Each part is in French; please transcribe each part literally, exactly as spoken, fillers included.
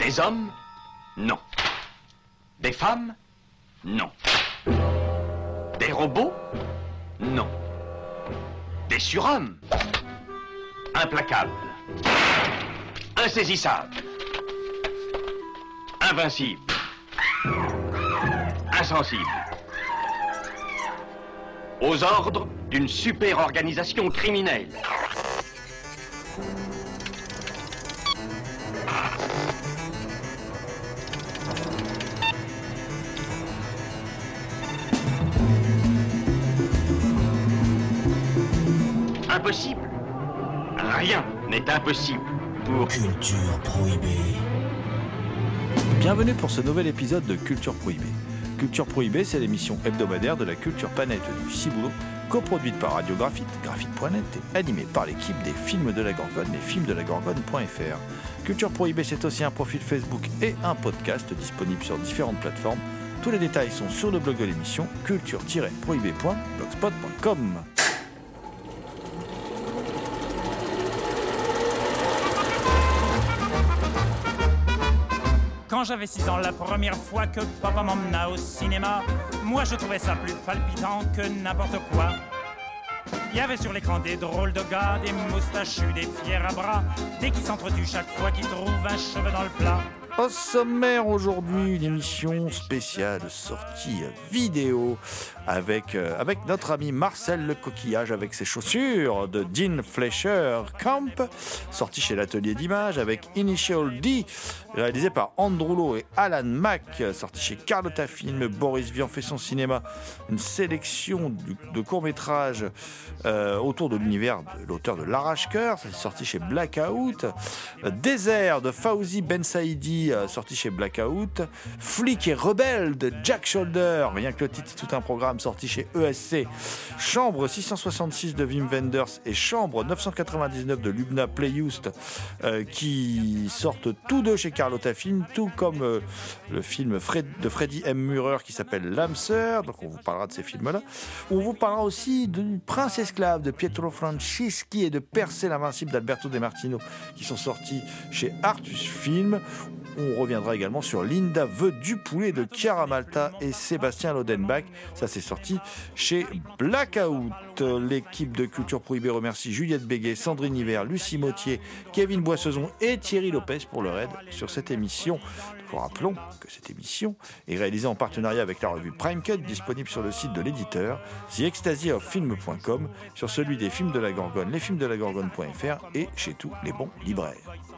Des hommes? Non. Des femmes? Non. Des robots? Non. Des surhommes? Implacables. Insaisissables. Invincibles. Insensibles. Aux ordres d'une super organisation criminelle. Impossible. Rien n'est impossible pour Culture Prohibée. Bienvenue pour ce nouvel épisode de Culture Prohibée. Culture Prohibée, c'est l'émission hebdomadaire de la culture planète du Ciboulot, coproduite par Radio Graphite, graphite point net et animée par l'équipe des films de la Gorgone et films de la gorgone point f r. Culture Prohibée, c'est aussi un profil Facebook et un podcast disponible sur différentes plateformes. Tous les détails sont sur le blog de l'émission culture tiret prohibée point blogspot point com. Quand j'avais six ans, la première fois que papa m'emmena au cinéma, moi je trouvais ça plus palpitant que n'importe quoi. Il y avait sur l'écran des drôles de gars, des moustachus, des fiers à bras, des qui s'entretuent chaque fois qu'ils trouvent un cheveu dans le plat. Au sommaire aujourd'hui, une émission spéciale sortie vidéo avec, euh, avec notre ami Marcel Le Coquillage avec ses chaussures de Dean Fleischer Camp, sorti chez l'Atelier d'Images avec Initial D, réalisé par Andrew Lowe et Alan Mack, sorti chez Carlotta Film. Boris Vian fait son cinéma, une sélection du, de courts-métrages euh, autour de l'univers de l'auteur de L'Arrache-Cœur, c'est sorti chez Blackout. Désert de Fawzi Ben Saïdi, sorti chez Blackout. Flic et rebelle de Jack Shoulder, rien que le titre, c'est tout un programme, sorti chez E S C. Chambre six cent soixante-six de Wim Wenders et Chambre neuf cent quatre-vingt-dix-neuf de Lubna Playhoust, euh, qui sortent tous deux chez Carlotta Film, tout comme euh, le film Fred, de Freddy M. Murer qui s'appelle L'âme sœur. Donc on vous parlera de ces films-là. On vous parlera aussi du Prince esclave de Pietro Francischi et de Percé l'invincible d'Alberto De Martino, qui sont sortis chez Artus Film. On reviendra également sur Linda veut du poulet de Chiara Malta et Sébastien Lodenbach. Ça, c'est sorti chez Blackout. L'équipe de Culture Prohibée remercie Juliette Béguet, Sandrine Hiver, Lucie Mautier, Kevin Boissezon et Thierry Lopez pour leur aide sur cette émission. Nous rappelons que cette émission est réalisée en partenariat avec la revue Prime Cut, disponible sur le site de l'éditeur, the ecstasy of film point com, sur celui des films de la Gorgone, les films de la gorgone point f r et chez tous les bons libraires.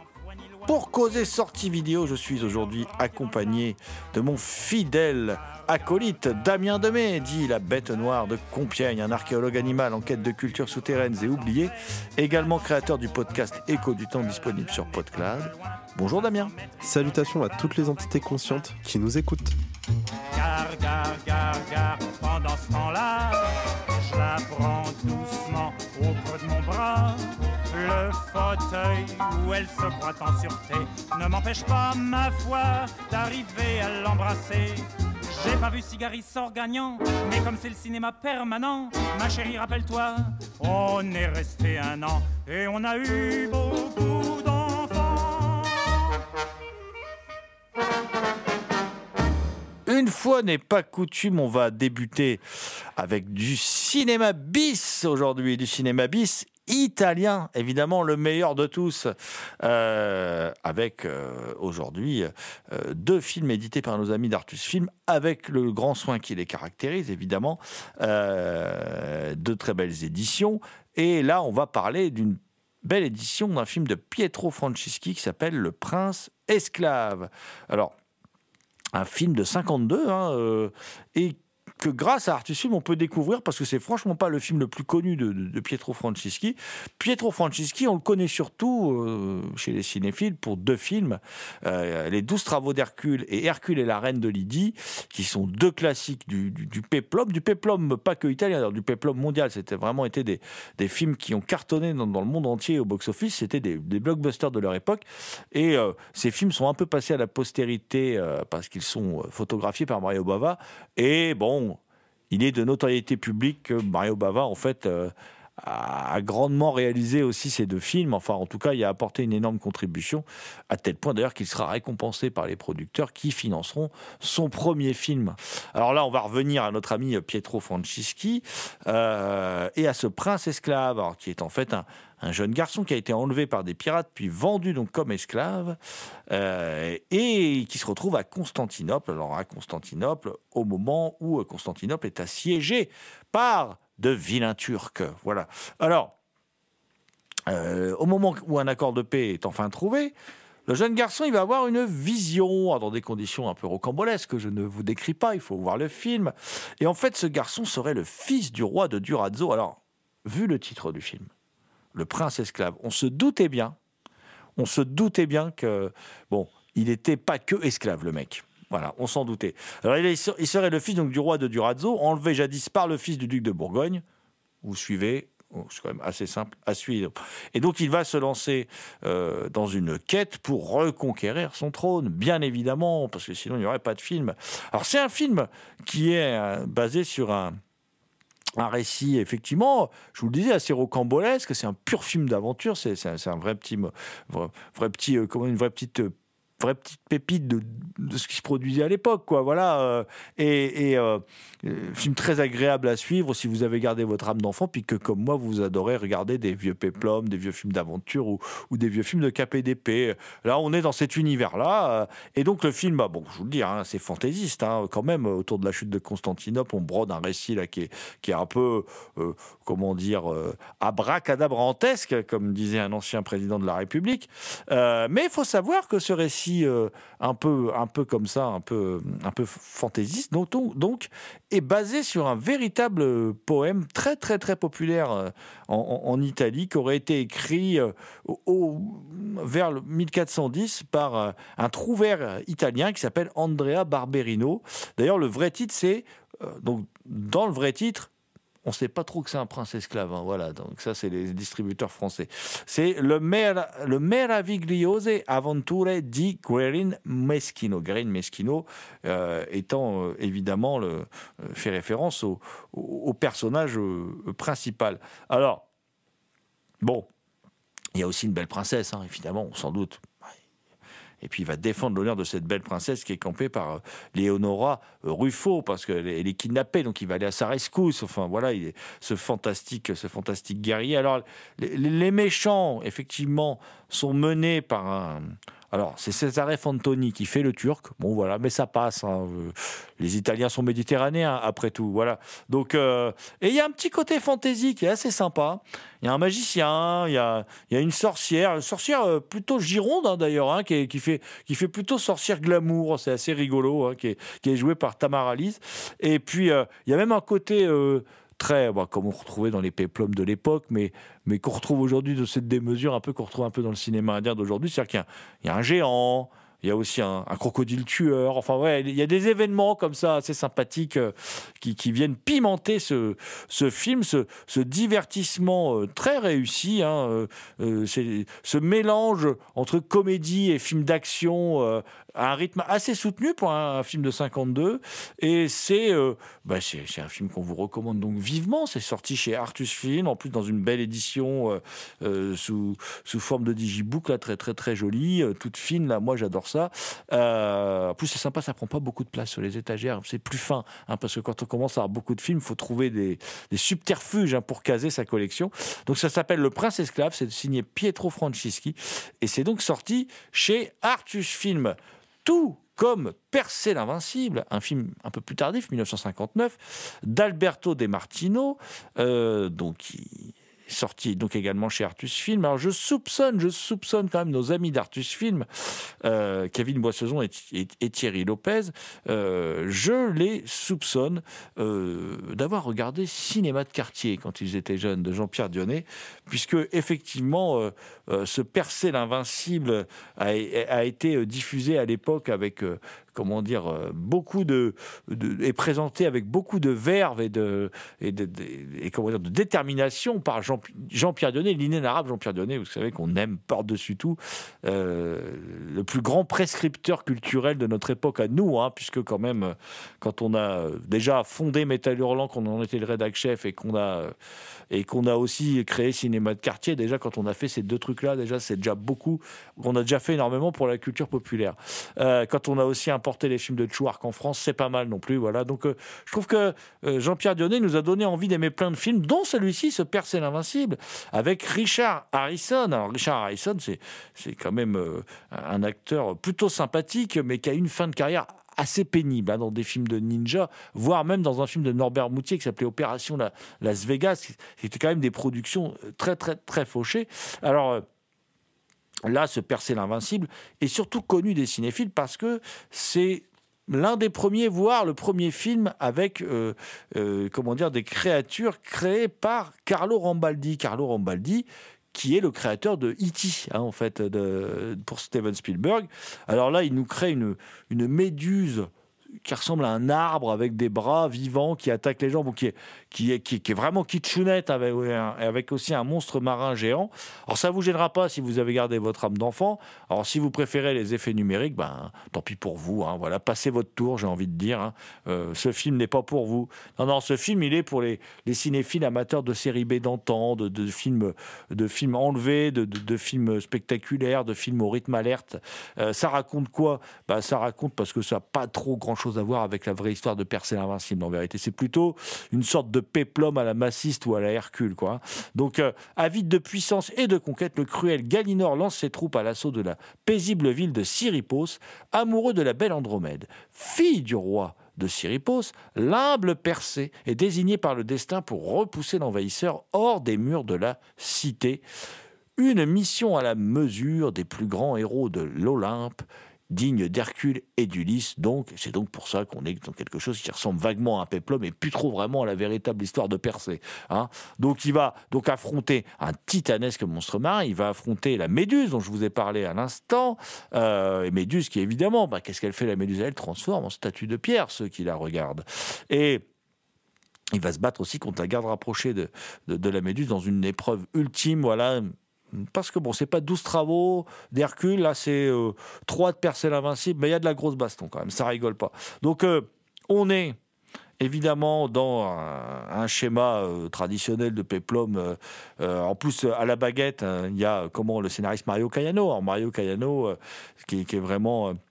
Pour causer sortie vidéo, je suis aujourd'hui accompagné de mon fidèle acolyte Damien Demey, dit la bête noire de Compiègne, un archéologue animal en quête de cultures souterraines et oubliées, également créateur du podcast Écho du temps disponible sur PodCloud. Bonjour Damien. Salutations à toutes les entités conscientes qui nous écoutent. Gare, gare, gare, gare, pendant ce temps-là, je la prends doucement au creux de mon bras. Le fauteuil où elle se croit en sûreté ne m'empêche pas, ma foi, d'arriver à l'embrasser. J'ai pas vu Cigari sort gagnant, mais comme c'est le cinéma permanent, ma chérie, rappelle-toi, on est resté un an et on a eu beaucoup d'enfants. Une fois n'est pas coutume, on va débuter avec du cinéma bis aujourd'hui, du cinéma bis italien, évidemment le meilleur de tous, euh, avec euh, aujourd'hui euh, deux films édités par nos amis d'Artus Film, avec le grand soin qui les caractérise, évidemment, euh, de très belles éditions. Et là, on va parler d'une belle édition d'un film de Pietro Francischi qui s'appelle Le Prince esclave. Alors, un film de cinquante-deux, hein, euh, et que grâce à Artus Film, on peut découvrir, parce que c'est franchement pas le film le plus connu de, de, de Pietro Francischi. Pietro Francischi, on le connaît surtout euh, chez les cinéphiles pour deux films, euh, Les douze travaux d'Hercule et Hercule et la reine de Lydie, qui sont deux classiques du, du, du péplum, du péplum pas que italien, alors du péplum mondial. C'était vraiment été des, des films qui ont cartonné dans, dans le monde entier au box-office. C'était des, des blockbusters de leur époque. Et euh, ces films sont un peu passés à la postérité euh, parce qu'ils sont photographiés par Mario Bava. Et bon, il est de notoriété publique que Mario Bava, en fait, euh, a, a grandement réalisé aussi ces deux films. Enfin, en tout cas, il a apporté une énorme contribution, à tel point d'ailleurs qu'il sera récompensé par les producteurs qui financeront son premier film. Alors là, on va revenir à notre ami Pietro Francischi euh, et à ce prince esclave, alors, qui est en fait un, un jeune garçon qui a été enlevé par des pirates puis vendu donc comme esclave euh, et qui se retrouve à Constantinople. Alors à Constantinople, au moment où Constantinople est assiégée par de vilains Turcs. Voilà. Alors, euh, au moment où un accord de paix est enfin trouvé, le jeune garçon, il va avoir une vision, dans des conditions un peu rocambolesques que je ne vous décris pas, il faut voir le film. Et en fait, ce garçon serait le fils du roi de Durazzo. Alors, vu le titre du film, Le prince esclave, on se doutait bien, on se doutait bien que, bon, il n'était pas que esclave, le mec. Voilà, on s'en doutait. Alors, il serait le fils donc, du roi de Durazzo, enlevé jadis par le fils du duc de Bourgogne. Vous suivez, oh, c'est quand même assez simple à suivre. Et donc, il va se lancer euh, dans une quête pour reconquérir son trône, bien évidemment, parce que sinon, il n'y aurait pas de film. Alors, c'est un film qui est euh, basé sur un... Un récit, effectivement, je vous le disais, assez rocambolesque. C'est un pur film d'aventure. C'est, c'est, un, c'est un vrai petit, vrai, vrai petit, euh, comment une vraie petite, euh, vraie petite pépite de, de ce qui se produisait à l'époque, quoi. Voilà. Euh, et, et euh, film très agréable à suivre si vous avez gardé votre âme d'enfant, puis que comme moi vous adorez regarder des vieux péplums, des vieux films d'aventure ou, ou des vieux films de K P D P. Là, on est dans cet univers-là. Euh, et donc le film, bah, bon, je vous le dis, hein, c'est fantaisiste, hein, quand même. Autour de la chute de Constantinople, on brode un récit là qui est, qui est un peu, euh, comment dire, euh, abracadabrantesque, comme disait un ancien président de la République. Euh, mais il faut savoir que ce récit, euh, un peu, un peu comme ça, un peu, un peu fantaisiste, donc, donc est basé sur un véritable poème très très très populaire en, en, en Italie, qui aurait été écrit au, au, vers le mille quatre cent dix par un trouvère italien qui s'appelle Andrea Barberino. D'ailleurs, le vrai titre, c'est euh, donc dans le vrai titre, on ne sait pas trop que c'est un prince esclave, hein, voilà. Donc ça, c'est les distributeurs français. C'est le, mer, le Meravigliose Avventure di Guerin Meschino. Guerin Meschino euh, étant euh, évidemment le, euh, fait référence au, au, au personnage euh, principal. Alors, bon, il y a aussi une belle princesse, hein, évidemment, sans doute. Et puis il va défendre l'honneur de cette belle princesse qui est campée par Léonora Ruffo, parce qu'elle est kidnappée, donc il va aller à sa rescousse. Enfin voilà, il est ce fantastique, ce fantastique guerrier. Alors les, les méchants, effectivement, sont menés par un... Alors, c'est Cesare Fantoni qui fait le turc. Bon, voilà, mais ça passe. Hein. Les Italiens sont méditerranéens, après tout. Voilà. Donc, euh, et il y a un petit côté fantaisie qui est assez sympa. Il y a un magicien, il y a, il y a une sorcière, une sorcière plutôt gironde, hein, d'ailleurs, hein, qui, est, qui, fait, qui fait plutôt sorcière glamour. C'est assez rigolo, hein, qui, est, qui est joué par Tamara Lise. Et puis, euh, il y a même un côté... Euh, très, bah, comme on retrouvait dans les péplums de l'époque, mais, mais qu'on retrouve aujourd'hui de cette démesure, un peu qu'on retrouve un peu dans le cinéma indien d'aujourd'hui. C'est-à-dire qu'il y a, il y a un géant, il y a aussi un, un crocodile tueur. Enfin, ouais, il y a des événements comme ça assez sympathiques euh, qui, qui viennent pimenter ce, ce film, ce, ce divertissement euh, très réussi. Hein, euh, euh, c'est, ce mélange entre comédie et film d'action euh, à un rythme assez soutenu pour un, un film de cinquante-deux. Et c'est, euh, bah c'est, c'est un film qu'on vous recommande donc vivement. C'est sorti chez Artus Film, en plus dans une belle édition euh, euh, sous, sous forme de digibook, là, très très très jolie, euh, toute fine. Là, moi j'adore ça. Euh, en plus c'est sympa, ça prend pas beaucoup de place sur les étagères. C'est plus fin, hein, parce que quand on commence à avoir beaucoup de films, il faut trouver des, des subterfuges, hein, pour caser sa collection. Donc ça s'appelle Le Prince Esclave. C'est signé Pietro Francischi et c'est donc sorti chez Artus Film. Tout comme Persée l'Invincible, un film un peu plus tardif, dix-neuf cent cinquante-neuf, d'Alberto De Martino, euh, donc qui est sorti donc également chez Artus Film. Alors je soupçonne, je soupçonne quand même nos amis d'Artus Film, euh, Kevin Boissezon et, et, et Thierry Lopez, euh, je les soupçonne euh, d'avoir regardé Cinéma de quartier quand ils étaient jeunes, de Jean-Pierre Dionnet, puisque effectivement euh, euh, ce Persée l'Invincible a, a été diffusé à l'époque avec euh, comment dire, euh, beaucoup de, de est présenté avec beaucoup de verve et de et de, de, et comment dire, de détermination par Jean, Jean-Pierre Dionnet, l'inénarrable Jean-Pierre Dionnet. Vous savez qu'on aime par-dessus tout euh, le plus grand prescripteur culturel de notre époque à nous, hein, puisque quand même, quand on a déjà fondé Métal Hurlant, qu'on en était le rédac chef et qu'on a et qu'on a aussi créé Cinéma de quartier, déjà quand on a fait ces deux trucs-là, déjà c'est déjà beaucoup. On a déjà fait énormément pour la culture populaire. Euh, quand on a aussi importé les films de Chouark en France, c'est pas mal non plus. Voilà. Donc euh, je trouve que euh, Jean-Pierre Dionnet nous a donné envie d'aimer plein de films, dont celui-ci, Ce Percé l'Invincible, avec Richard Harrison. Alors Richard Harrison, c'est, c'est quand même euh, un acteur plutôt sympathique, mais qui a une fin de carrière assez pénible, hein, dans des films de ninja, voire même dans un film de Norbert Moutier qui s'appelait Opération La- Las Vegas. C'était quand même des productions très, très, très fauchées. Alors... Euh, Là, Ce Percé l'Invincible est surtout connu des cinéphiles parce que c'est l'un des premiers, voire le premier film avec euh, euh, comment dire, des créatures créées par Carlo Rambaldi. Carlo Rambaldi, qui est le créateur de E T, hein, en fait, de, pour Steven Spielberg. Alors là, il nous crée une, une méduse qui ressemble à un arbre avec des bras vivants qui attaque les gens, bon, qui, est, qui, est, qui, est, qui est vraiment kitschunette, avec, avec aussi un monstre marin géant. Alors ça ne vous gênera pas si vous avez gardé votre âme d'enfant. Alors si vous préférez les effets numériques, ben, tant pis pour vous, hein, voilà, passez votre tour, j'ai envie de dire. Hein. Euh, ce film n'est pas pour vous. Non, non, ce film, il est pour les, les cinéphiles amateurs de série B d'antan, de, de, films, de films enlevés, de, de, de films spectaculaires, de films au rythme alerte. Euh, ça raconte quoi? Ben, ça raconte, parce que ça n'a pas trop grand-chose à voir avec la vraie histoire de Percé l'Invincible, en vérité. C'est plutôt une sorte de péplum à la Massiste ou à la Hercule, quoi. Donc, euh, avide de puissance et de conquête, le cruel Galinor lance ses troupes à l'assaut de la paisible ville de Syripos, amoureux de la belle Andromède. Fille du roi de Syripos, l'humble Percé est désigné par le destin pour repousser l'envahisseur hors des murs de la cité. Une mission à la mesure des plus grands héros de l'Olympe, digne d'Hercule et d'Ulysse. Donc, c'est donc pour ça qu'on est dans quelque chose qui ressemble vaguement à un péplum, mais plus trop vraiment à la véritable histoire de Percé. Hein. Donc, il va donc affronter un titanesque monstre marin. Il va affronter la Méduse, dont je vous ai parlé à l'instant. Euh, et Méduse qui, évidemment, bah, qu'est-ce qu'elle fait, la Méduse? Elle transforme en statue de pierre ceux qui la regardent. Et il va se battre aussi contre la garde rapprochée de, de, de la Méduse dans une épreuve ultime, voilà. Parce que bon, c'est pas douze travaux d'Hercule, là c'est euh, trois de Percé l'Invincible, mais il y a de la grosse baston quand même, ça rigole pas. Donc euh, on est évidemment dans un, un schéma euh, traditionnel de péplum. Euh, euh, en plus, à la baguette, il hein, y a comment le scénariste Mario Caiano. Alors, Mario Caiano, euh, qui, qui est vraiment... Euh,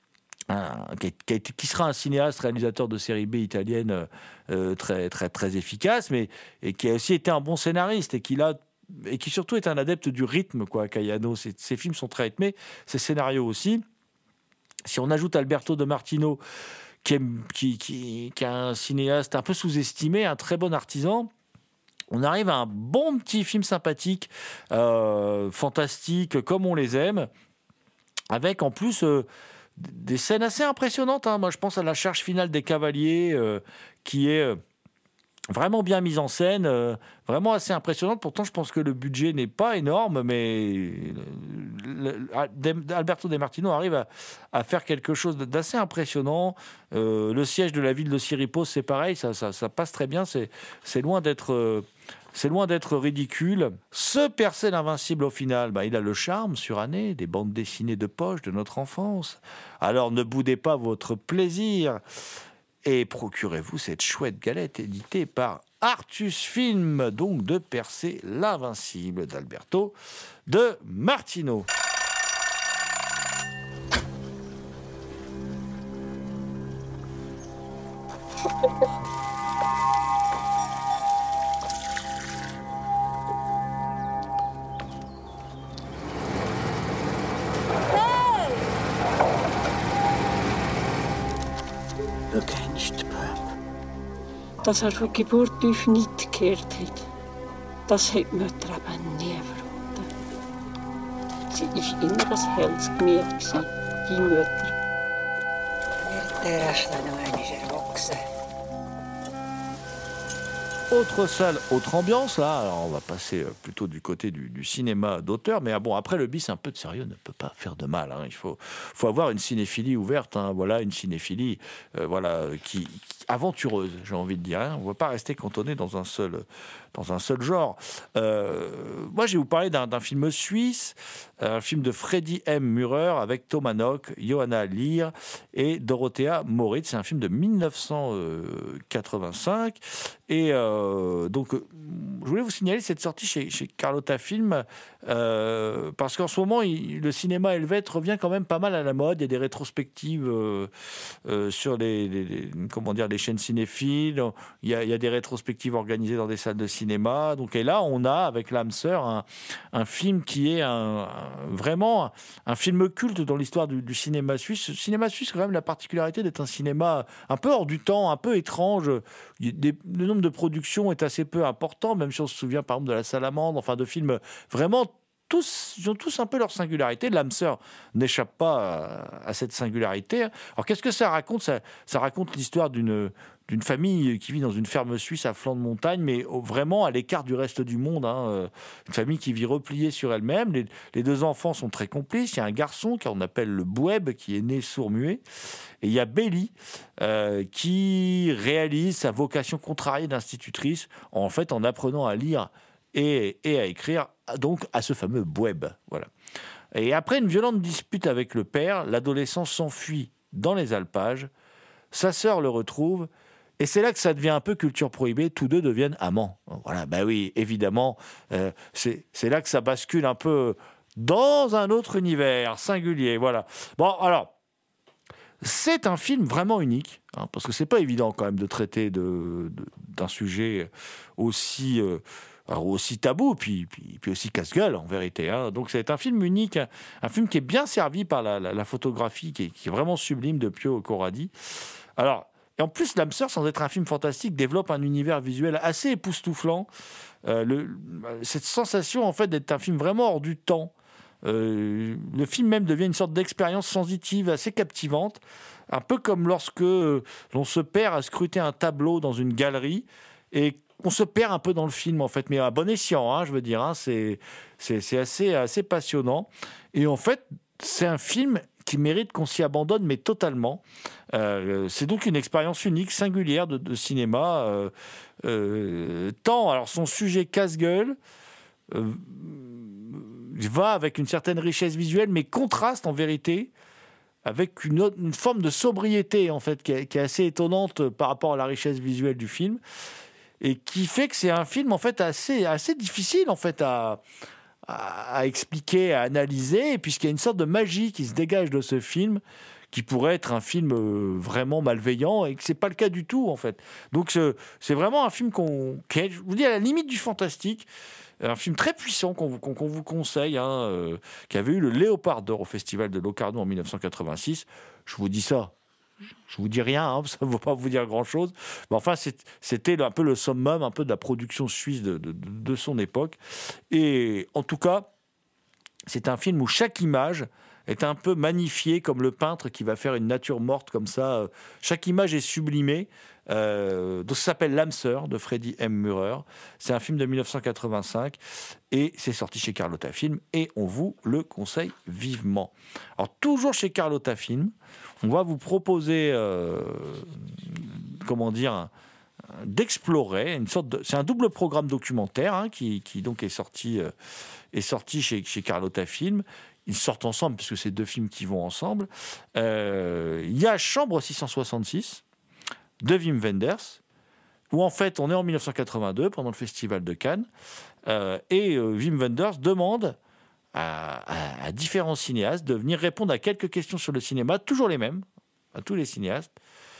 Un, qui, qui, qui sera un cinéaste, réalisateur de série B italienne euh, très, très, très efficace, mais et qui a aussi été un bon scénariste et qui, a, et qui surtout est un adepte du rythme, quoi, Caiano. Ses, ses films sont très rythmés, ses scénarios aussi. Si on ajoute Alberto De Martino, qui est, qui, qui, qui est un cinéaste un peu sous-estimé, un très bon artisan, on arrive à un bon petit film sympathique, euh, fantastique, comme on les aime, avec en plus... Euh, des scènes assez impressionnantes. Hein. Moi, je pense à la charge finale des cavaliers, euh, qui est euh, vraiment bien mise en scène, euh, vraiment assez impressionnante. Pourtant, je pense que le budget n'est pas énorme, mais le, le, Alberto De Martino arrive à, à faire quelque chose d'assez impressionnant. Euh, le siège de la ville de Syripos, c'est pareil, ça, ça, ça passe très bien. C'est, c'est loin d'être... Euh, C'est loin d'être ridicule. Ce Percé l'Invincible, au final, bah, il a le charme suranné des bandes dessinées de poche de notre enfance. Alors ne boudez pas votre plaisir et procurez-vous cette chouette galette éditée par Artus Film, donc de Percé l'Invincible d'Alberto De Martino. Dass er von Geburt auf nichts gehört hat, das hat die Mutter eben nie verraten. Sie war immer ein helles Gemüt, die Mutter. Nyt terästä nainen erokse. autre salle, autre ambiance. Là, alors on va passer plutôt du côté du, du cinéma d'auteur. Mais ah bon, après le bis, un peu de sérieux ne peut pas faire de mal. Hein. Il faut, faut avoir une cinéphilie ouverte. Hein. Voilà, une cinéphilie, euh, voilà, qui, qui aventureuse, j'ai envie de dire. Hein. On ne va pas rester cantonné dans un seul, dans un seul genre. Euh, moi, je vais vous parler d'un, d'un film suisse, un film de Freddy M. Mürer avec Thomas Nock, Johanna Lear et Dorothea Moritz. C'est un film de dix-neuf cent quatre-vingt-cinq. Et euh, donc, je voulais vous signaler cette sortie chez, chez Carlotta Film euh, parce qu'en ce moment, il, le cinéma helvète revient quand même pas mal à la mode. Il y a des rétrospectives euh, euh, sur les, les, les, comment dire, les chaînes cinéphiles. Il y, a, il y a des rétrospectives organisées dans des salles de cinéma. Donc, et là, on a avec l'âme sœur un, un film qui est un, un, vraiment un, un film culte dans l'histoire du, du cinéma suisse. Le cinéma suisse a quand même la particularité d'être un cinéma un peu hors du temps, un peu étrange. Des, le nombre de productions est assez peu important, même si on se souvient par exemple de La Salamandre, enfin de films vraiment tous, ils ont tous un peu leur singularité. L'âme sœur n'échappe pas à, à cette singularité. Alors qu'est-ce que ça raconte ? ça, ça raconte l'histoire d'une, d'une famille qui vit dans une ferme suisse à flanc de montagne, mais vraiment à l'écart du reste du monde. Hein. Une famille qui vit repliée sur elle-même. Les, les deux enfants sont très complices. Il y a un garçon qu'on appelle le Boueb, qui est né sourd-muet. Et il y a Bélie, euh, qui réalise sa vocation contrariée d'institutrice, en fait, en apprenant à lire et, et à écrire, donc à ce fameux Boueb. Voilà. Et après une violente dispute avec le père, l'adolescent s'enfuit dans les alpages. Sa sœur le retrouve. Et c'est là que ça devient un peu culture prohibée. Tous deux deviennent amants. Voilà, ben oui, évidemment, euh, c'est, c'est là que ça bascule un peu dans un autre univers singulier. Voilà. Bon, alors. C'est un film vraiment unique, hein, parce que c'est pas évident quand même de traiter de, de, d'un sujet aussi, euh, alors aussi tabou, puis, puis, puis aussi casse-gueule en vérité. Hein. Donc c'est un film unique, un, un film qui est bien servi par la, la, la photographie, qui est, qui est vraiment sublime de Pio Corradi. Alors, et en plus, L'âme sœur, sans être un film fantastique, développe un univers visuel assez époustouflant. Euh, le, cette sensation en fait d'être un film vraiment hors du temps. Euh, le film même devient une sorte d'expérience sensitive assez captivante, un peu comme lorsque euh, l'on se perd à scruter un tableau dans une galerie et on se perd un peu dans le film en fait, mais à bon escient, hein, je veux dire, hein, c'est, c'est, c'est assez, assez passionnant. Et en fait, c'est un film qui mérite qu'on s'y abandonne, mais totalement. Euh, c'est donc une expérience unique, singulière de, de cinéma. Euh, euh, tant, alors son sujet casse-gueule, euh, va avec une certaine richesse visuelle, mais contraste en vérité avec une, autre, une forme de sobriété en fait qui est, qui est assez étonnante par rapport à la richesse visuelle du film et qui fait que c'est un film en fait assez assez difficile en fait à à, à expliquer, à analyser, puisqu'il y a une sorte de magie qui se dégage de ce film qui pourrait être un film vraiment malveillant et que c'est pas le cas du tout en fait. Donc c'est, c'est vraiment un film qu'on, qui est, je vous dis, à la limite du fantastique. Un film très puissant qu'on, qu'on, qu'on vous conseille, hein, euh, qui avait eu le Léopard d'or au Festival de Locarno en dix-neuf cent quatre-vingt-six. Je vous dis ça, je vous dis rien, hein, ça ne va pas vous dire grand-chose. Mais enfin, c'est, c'était un peu le summum un peu de la production suisse de, de, de son époque. Et en tout cas, c'est un film où chaque image est un peu magnifiée comme le peintre qui va faire une nature morte comme ça. Chaque image est sublimée. Euh, donc ça s'appelle L'âme sœur de Freddy M. Mürer. C'est un film de dix-neuf cent quatre-vingt-cinq et c'est sorti chez Carlotta Film et on vous le conseille vivement. Alors toujours chez Carlotta Film, on va vous proposer, euh, comment dire, un, d'explorer une sorte de, c'est un double programme documentaire hein, qui, qui donc est sorti, euh, est sorti chez, chez Carlotta Film. Ils sortent ensemble puisque c'est deux films qui vont ensemble. Euh, il y a Chambre six cent soixante-six de Wim Wenders, où en fait on est en dix-neuf cent quatre-vingt-deux pendant le festival de Cannes, euh, et euh, Wim Wenders demande à, à, à différents cinéastes de venir répondre à quelques questions sur le cinéma, toujours les mêmes, à tous les cinéastes,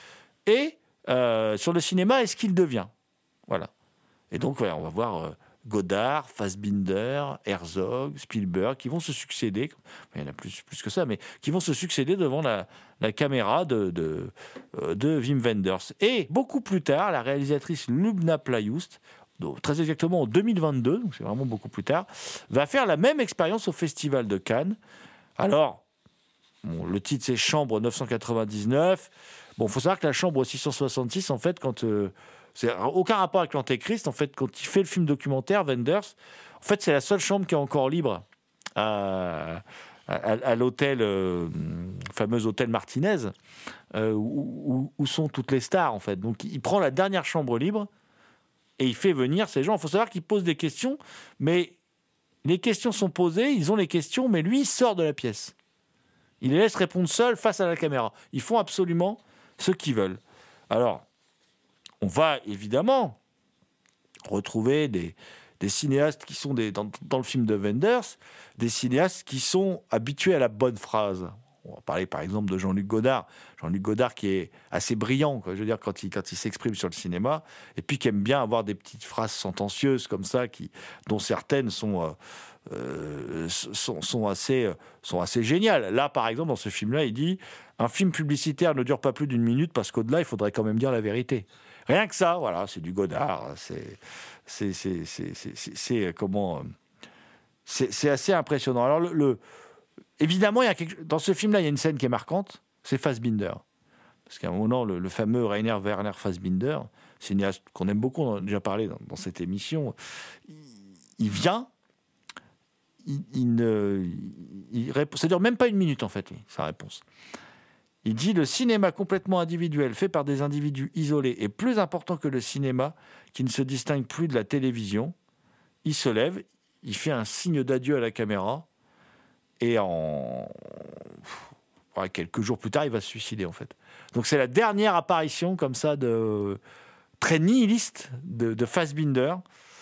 et euh, sur le cinéma, est-ce qu'il devient ? Voilà. Et donc voilà, on va voir... Euh, Godard, Fassbinder, Herzog, Spielberg, qui vont se succéder, il y en a plus, plus que ça, mais qui vont se succéder devant la, la caméra de, de, de Wim Wenders. Et beaucoup plus tard, la réalisatrice Lubna Playoust, très exactement en deux mille vingt-deux, donc c'est vraiment beaucoup plus tard, va faire la même expérience au Festival de Cannes. Alors, bon, le titre c'est Chambre neuf cent quatre-vingt-dix-neuf. Bon, il faut savoir que la Chambre six cent soixante-six, en fait, quand... Euh, c'est aucun rapport avec l'Antéchrist. En fait, quand il fait le film documentaire, Wenders, en fait, c'est la seule chambre qui est encore libre à, à, à l'hôtel, euh, le fameux hôtel Martinez, euh, où, où, où sont toutes les stars, en fait. Donc, il prend la dernière chambre libre et il fait venir ces gens. Il faut savoir qu'il pose des questions, mais les questions sont posées, ils ont les questions, mais lui, il sort de la pièce. Il les laisse répondre seuls face à la caméra. Ils font absolument ce qu'ils veulent. Alors, on va évidemment retrouver des, des cinéastes qui sont des, dans, dans le film de Wenders, des cinéastes qui sont habitués à la bonne phrase. On va parler par exemple de Jean-Luc Godard. Jean-Luc Godard qui est assez brillant, quoi, je veux dire, quand il, quand il s'exprime sur le cinéma, et puis qui aime bien avoir des petites phrases sentencieuses comme ça, qui, dont certaines sont... Euh, Euh, sont, sont, assez, sont assez géniales. Là, par exemple, dans ce film-là, il dit « Un film publicitaire ne dure pas plus d'une minute parce qu'au-delà, il faudrait quand même dire la vérité. » Rien que ça, voilà, c'est du Godard. C'est, c'est, c'est, c'est, c'est, c'est, c'est comment... C'est, c'est assez impressionnant. Alors, le, le, évidemment, il y a quelque, dans ce film-là, il y a une scène qui est marquante, c'est Fassbinder. Parce qu'à un moment, le, le fameux Rainer Werner Fassbinder, cinéaste qu'on aime beaucoup, on en a déjà parlé dans, dans cette émission, il, il vient... Il, il ne, il répond, ça dure même pas une minute en fait, sa réponse. Il dit « Le cinéma complètement individuel, fait par des individus isolés, est plus important que le cinéma qui ne se distingue plus de la télévision. » Il se lève, il fait un signe d'adieu à la caméra, et en ouais, quelques jours plus tard, il va se suicider en fait. Donc c'est la dernière apparition comme ça de très nihiliste de, de Fassbinder.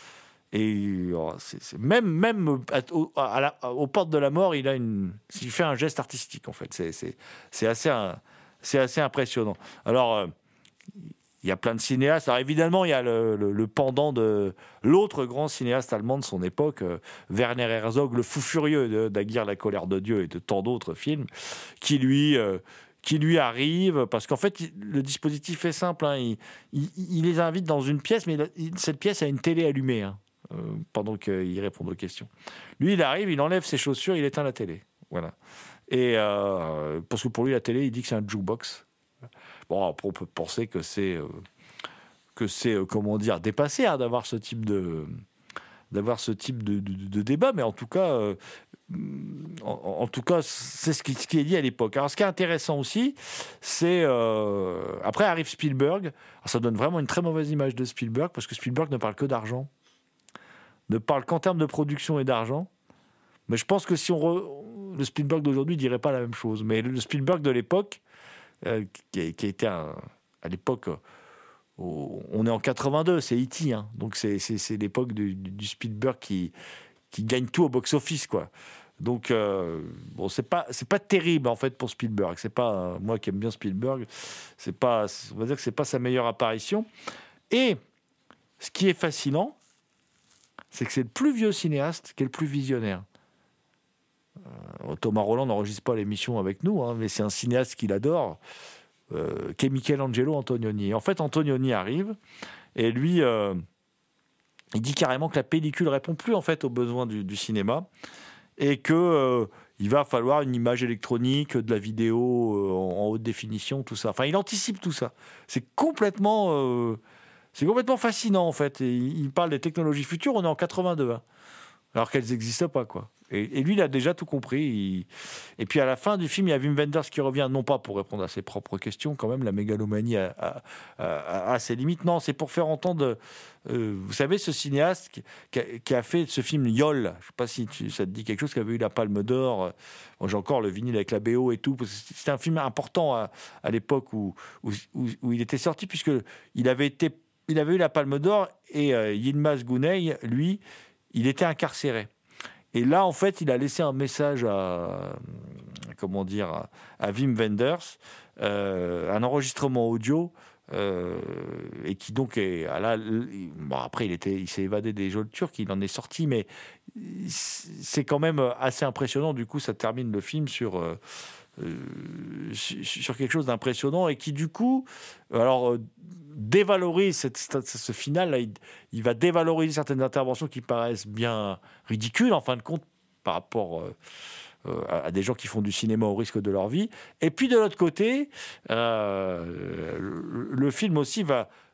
Et oh, c'est, c'est même, même à, à la, aux portes de la mort, il, a une, il fait un geste artistique, en fait. C'est, c'est, c'est, assez, c'est assez impressionnant. Alors, euh, il y a plein de cinéastes. Alors, évidemment, il y a le, le, le pendant de l'autre grand cinéaste allemand de son époque, euh, Werner Herzog, le fou furieux de, d'Aguirre, la colère de Dieu et de tant d'autres films, qui lui... Euh, qui lui arrive, parce qu'en fait, le dispositif est simple. Hein, il, il, il les invite dans une pièce, mais il, cette pièce a une télé allumée, hein, euh, pendant qu'ils répondent aux questions. Lui, il arrive, il enlève ses chaussures, il éteint la télé. Voilà. Et euh, parce que pour lui, la télé, il dit que c'est un jukebox. Bon, après, on peut penser que c'est, euh, que c'est euh, comment dire, dépassé, hein, d'avoir ce type de... d'avoir ce type de, de, de débat, mais en tout cas, euh, en, en tout cas, c'est ce qui, ce qui est dit à l'époque. Alors, ce qui est intéressant aussi, c'est euh, après arrive Spielberg. Alors, ça donne vraiment une très mauvaise image de Spielberg parce que Spielberg ne parle que d'argent, ne parle qu'en termes de production et d'argent. Mais je pense que si on re... le Spielberg d'aujourd'hui ne dirait pas la même chose. Mais le Spielberg de l'époque, euh, qui, a, qui a été un, à l'époque. Euh, On est en quatre-vingt-deux, c'est E T, hein. Donc c'est, c'est, c'est l'époque du, du Spielberg qui, qui gagne tout au box-office, quoi. Donc euh, bon, c'est pas c'est pas terrible en fait pour Spielberg. C'est pas euh, moi qui aime bien Spielberg, c'est pas, on va dire que c'est pas sa meilleure apparition. Et ce qui est fascinant, c'est que c'est le plus vieux cinéaste qui est le plus visionnaire. Euh, Thomas Roland n'enregistre pas l'émission avec nous, hein, mais c'est un cinéaste qu'il adore. Euh, qu'est Michelangelo Antonioni. Et en fait, Antonioni arrive et lui, euh, il dit carrément que la pellicule répond plus en fait aux besoins du, du cinéma et que euh, il va falloir une image électronique, de la vidéo euh, en, en haute définition, tout ça. Enfin, il anticipe tout ça. C'est complètement, euh, c'est complètement fascinant en fait. Et il parle des technologies futures. On est en quatre-vingt-deux, hein, alors qu'elles n'existent pas, quoi. Et, et lui, il a déjà tout compris. Il... Et puis, à la fin du film, il y a Wim Wenders qui revient, non pas pour répondre à ses propres questions, quand même, la mégalomanie a, a, a, a ses limites. Non, c'est pour faire entendre... Euh, vous savez, ce cinéaste qui, qui, a, qui a fait ce film Yol, je ne sais pas si tu, ça te dit quelque chose, qui avait eu la Palme d'Or. Bon, j'ai encore le vinyle avec la B O et tout. C'était un film important à, à l'époque où, où, où, où il était sorti, puisqu'il avait, été, il avait eu la Palme d'Or et euh, Yilmaz Güney, lui, il était incarcéré. Et là, en fait, il a laissé un message à, comment dire, à, à Wim Wenders, euh, un enregistrement audio, euh, et qui donc est, là, bon, après, il était, il s'est évadé des geôles turques, il en est sorti, mais c'est quand même assez impressionnant. Du coup, ça termine le film sur euh, euh, sur quelque chose d'impressionnant et qui, du coup, alors euh, dévalorise cette, cette, ce final là, il, il va dévaloriser certaines interventions qui paraissent bien ridicules en fin de compte par rapport euh, euh, à, à des gens qui font du cinéma au risque de leur vie. Et puis de l'autre côté, euh, le, le film aussi va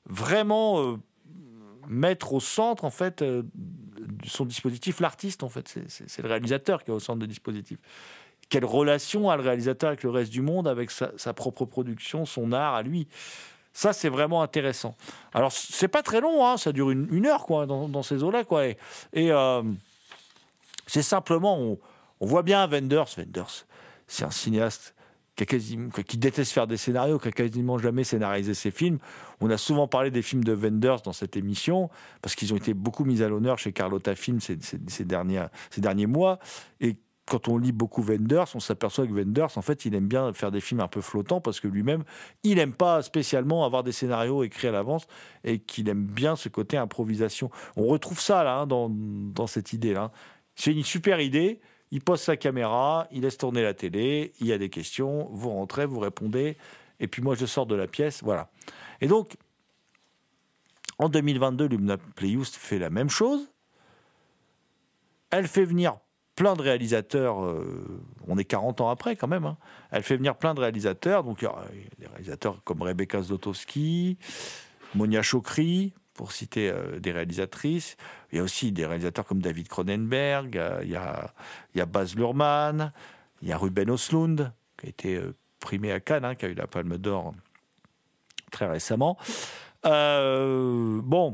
vraiment euh, mettre au centre, en fait, euh, de son dispositif l'artiste, en fait. C'est, c'est, c'est le réalisateur qui est au centre du dispositif. Quelle relation a le réalisateur avec le reste du monde, avec sa, sa propre production, son art à lui. Ça, c'est vraiment intéressant. Alors, c'est pas très long, hein, ça dure une, une heure, quoi, dans, dans ces eaux-là, quoi. Et, et euh, c'est simplement, on, on voit bien Wenders. Wenders, c'est un cinéaste qui, a quasiment, qui déteste faire des scénarios, qui a quasiment jamais scénarisé ses films. On a souvent parlé des films de Wenders dans cette émission, parce qu'ils ont été beaucoup mis à l'honneur chez Carlotta Film ces, ces, ces, derniers, ces derniers mois. Et quand on lit beaucoup Wenders, on s'aperçoit que Wenders, en fait, il aime bien faire des films un peu flottants parce que lui-même, il n'aime pas spécialement avoir des scénarios écrits à l'avance et qu'il aime bien ce côté improvisation. On retrouve ça là, hein, dans, dans cette idée-là. C'est une super idée. Il pose sa caméra, il laisse tourner la télé, il y a des questions, vous rentrez, vous répondez, et puis moi, je sors de la pièce. Voilà. Et donc, en deux mille vingt-deux, Lubna Pleyhoust fait la même chose. Elle fait venir plein de réalisateurs, euh, on est quarante ans après quand même, hein. Elle fait venir plein de réalisateurs, donc il y a des réalisateurs comme Rebecca Zlotowski, Monia Chokri, pour citer euh, des réalisatrices. Il y a aussi des réalisateurs comme David Cronenberg, euh, il, y a, il y a Baz Luhrmann, il y a Ruben Östlund, qui a été euh, primé à Cannes, hein, qui a eu la Palme d'Or très récemment. Euh, bon,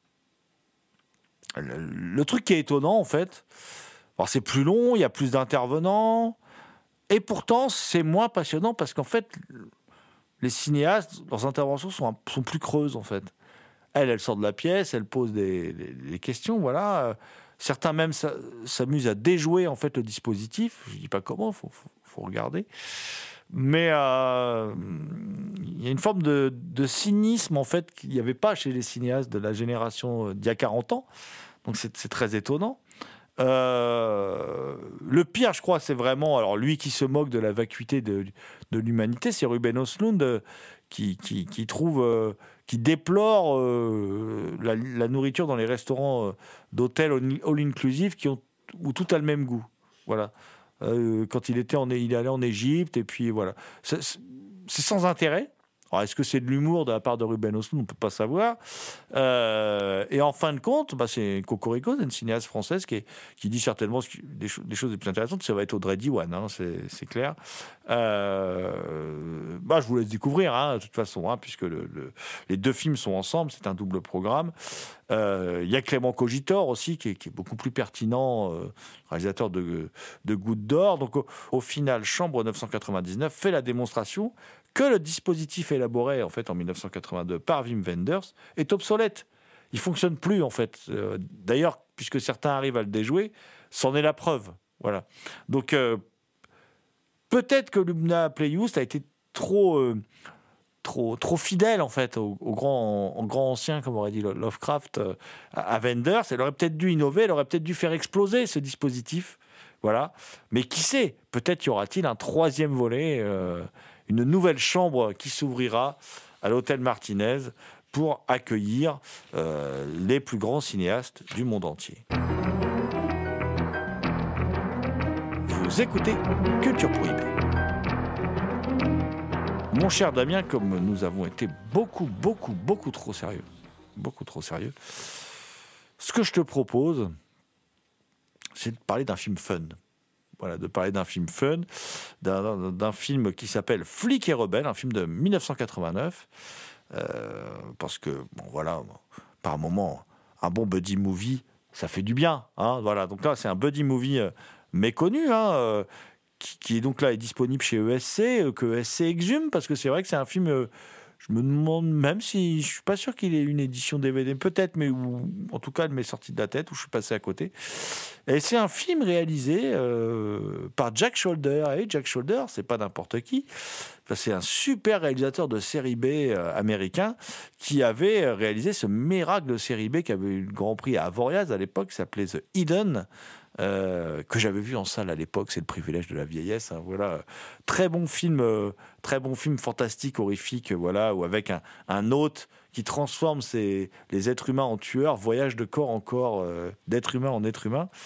le, le truc qui est étonnant, en fait, alors c'est plus long, il y a plus d'intervenants, et pourtant c'est moins passionnant parce qu'en fait, les cinéastes, leurs interventions sont, sont plus creuses en fait. Elle, elle sort de la pièce, elle pose des, des, des questions, voilà. Certains même s'amusent à déjouer en fait le dispositif. Je ne dis pas comment, il faut, faut, faut regarder. Mais euh, il y a une forme de, de cynisme en fait qu'il n'y avait pas chez les cinéastes de la génération d'il y a quarante ans. Donc c'est, c'est très étonnant. Euh, le pire, je crois, c'est vraiment, alors lui qui se moque de la vacuité de, de l'humanité, c'est Ruben Östlund euh, qui, qui, qui trouve, euh, qui déplore euh, la, la nourriture dans les restaurants euh, d'hôtels all inclusive qui ont, où tout a le même goût. Voilà. Euh, quand il était, en, il est allé en Égypte et puis voilà. C'est, c'est sans intérêt. Alors, est-ce que c'est de l'humour de la part de Ruben Östlund ? On ne peut pas savoir. Euh, et en fin de compte, bah, c'est Cocorico, c'est une cinéaste française qui, est, qui dit certainement ce qui, des, cho- des choses les plus intéressantes. Ça va être Audrey Diwan, hein, c'est, c'est clair. Euh, bah, je vous laisse découvrir, hein, de toute façon, hein, puisque le, le, les deux films sont ensemble. C'est un double programme. Il euh, y a Clément Cogitor aussi, qui est, qui est beaucoup plus pertinent, euh, réalisateur de, de Gouttes d'Or. Donc, au, au final, Chambre neuf cent quatre-vingt-dix-neuf fait la démonstration que le dispositif élaboré en fait en dix-neuf cent quatre-vingt-deux par Wim Wenders est obsolète. Il fonctionne plus en fait. Euh, d'ailleurs, puisque certains arrivent à le déjouer, c'en est la preuve. Voilà. Donc euh, peut-être que Lubna Pleyhoust a été trop, euh, trop, trop fidèle en fait au, au grand, au grand ancien, comme aurait dit Lovecraft, euh, à Wenders. Elle aurait peut-être dû innover, elle aurait peut-être dû faire exploser ce dispositif. Voilà. Mais qui sait ? Peut-être y aura-t-il un troisième volet. Euh, une nouvelle chambre qui s'ouvrira à l'Hôtel Martinez pour accueillir euh, les plus grands cinéastes du monde entier. Vous écoutez Culture Prohibée. Mon cher Damien, comme nous avons été beaucoup, beaucoup, beaucoup trop sérieux, beaucoup trop sérieux, ce que je te propose, c'est de parler d'un film fun. Voilà, de parler d'un film fun, d'un, d'un film qui s'appelle Flic et rebelle, un film de dix-neuf cent quatre-vingt-neuf, euh, parce que, bon, voilà, par moment, un bon buddy movie, ça fait du bien, hein, voilà. Donc là, c'est un buddy movie euh, méconnu, hein, euh, qui, qui est donc là est disponible chez E S C, euh, que E S C exhume, parce que c'est vrai que c'est un film. Euh, Je me demande même si... Je suis pas sûr qu'il ait une édition D V D. Peut-être, mais ou, en tout cas, elle m'est sortie de la tête, ou je suis passé à côté. Et c'est un film réalisé euh, par Jack Sholder. Et Jack Sholder, c'est pas n'importe qui. Enfin, c'est un super réalisateur de série B euh, américain qui avait réalisé ce miracle de série B qui avait eu le Grand Prix à Avoriaz à l'époque, qui s'appelait The Hidden. Euh, que j'avais vu en salle à l'époque, c'est le privilège de la vieillesse. Hein, voilà, très bon film, euh, très bon film fantastique, horrifique, voilà, où avec un, un hôte qui transforme ses, les êtres humains en tueurs, voyage de corps en corps, euh, d'être humain en être humain.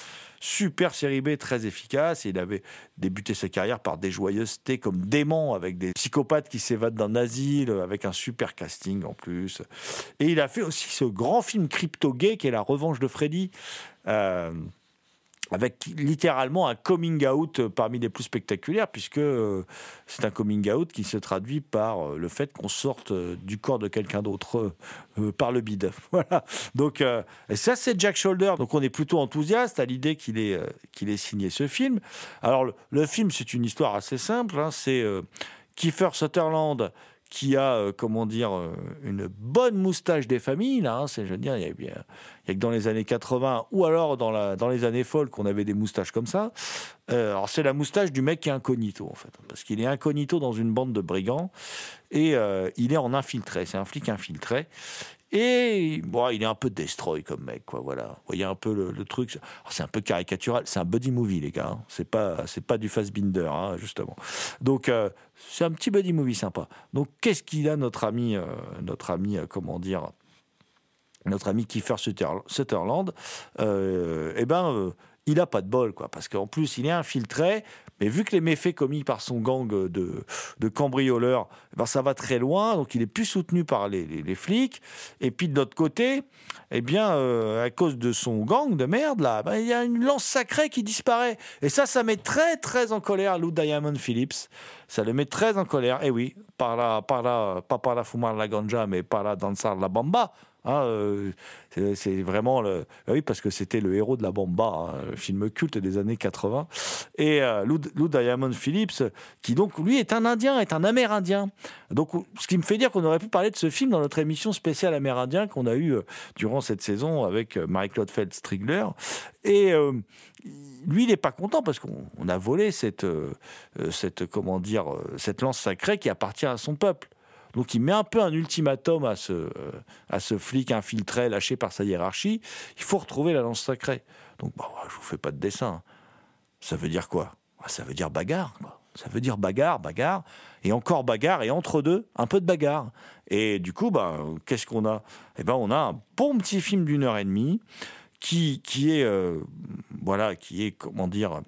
super série B très efficace. Et il avait débuté sa carrière par des joyeusetés comme Dément, avec des psychopathes qui s'évadent d'un asile, avec un super casting en plus. Et il a fait aussi ce grand film crypto-gay qui est La Revanche de Freddy, euh, avec littéralement un coming out parmi les plus spectaculaires, puisque euh, c'est un coming out qui se traduit par euh, le fait qu'on sorte euh, du corps de quelqu'un d'autre euh, par le bide. Voilà. Donc, euh, et ça, c'est Jack Sholder. Donc, on est plutôt enthousiaste à l'idée qu'il ait, euh, qu'il ait signé ce film. Alors, le, le film, c'est une histoire assez simple. Hein. C'est euh, Kiefer Sutherland qui a, euh, comment dire, euh, une bonne moustache des familles, là, hein, c'est, je veux dire, il y a, il y a que dans les années quatre-vingts, ou alors dans, la, dans les années folles, qu'on avait des moustaches comme ça. Euh, alors, c'est la moustache du mec qui est incognito, en fait, parce qu'il est incognito dans une bande de brigands, et euh, il est en infiltré, c'est un flic infiltré, et bon, il est un peu destroy comme mec, quoi, voilà. Vous voyez un peu le, le truc. Alors, c'est un peu caricatural, c'est un buddy movie, les gars. Hein. C'est pas, c'est pas du Fassbinder, hein, justement. Donc, euh, c'est un petit buddy movie sympa. Donc, qu'est-ce qu'il a, notre ami, euh, notre ami, euh, comment dire, notre ami Kiefer Sutherland euh, Eh ben, euh, il a pas de bol, quoi, parce qu'en plus, il est infiltré. Mais vu que les méfaits commis par son gang de, de cambrioleurs, eh ben ça va très loin, donc il est plus soutenu par les, les, les flics. Et puis de l'autre côté, eh bien, euh, à cause de son gang de merde, là, ben, il y a une lance sacrée qui disparaît. Et ça, ça met très, très en colère Lou Diamond Phillips. Ça le met très en colère. Et oui, par là, par là, pas par la fumar la ganja, mais par là danser la bamba. Hein, euh, c'est, c'est vraiment le... Oui, parce que c'était le héros de la Bamba, hein, le film culte des années quatre-vingts. Et euh, Lou, Lou Diamond Phillips, qui donc, lui, est un Indien, est un Amérindien. Donc, ce qui me fait dire qu'on aurait pu parler de ce film dans notre émission spéciale Amérindien qu'on a eue euh, durant cette saison avec euh, Marie-Claude Feld-Strigler. Et euh, lui, il n'est pas content parce qu'on on a volé cette, euh, cette, comment dire, euh, cette lance sacrée qui appartient à son peuple. Donc, il met un peu un ultimatum à ce, euh, à ce flic infiltré, lâché par sa hiérarchie. Il faut retrouver la lance sacrée. Donc, bah, je ne vous fais pas de dessin. Ça veut dire quoi ? Ça veut dire bagarre, quoi. Ça veut dire bagarre, bagarre, et encore bagarre, et entre deux, un peu de bagarre. Et du coup, bah, qu'est-ce qu'on a ? Eh ben, on a un bon petit film d'une heure et demie qui, qui est, euh, voilà, qui est, comment dire,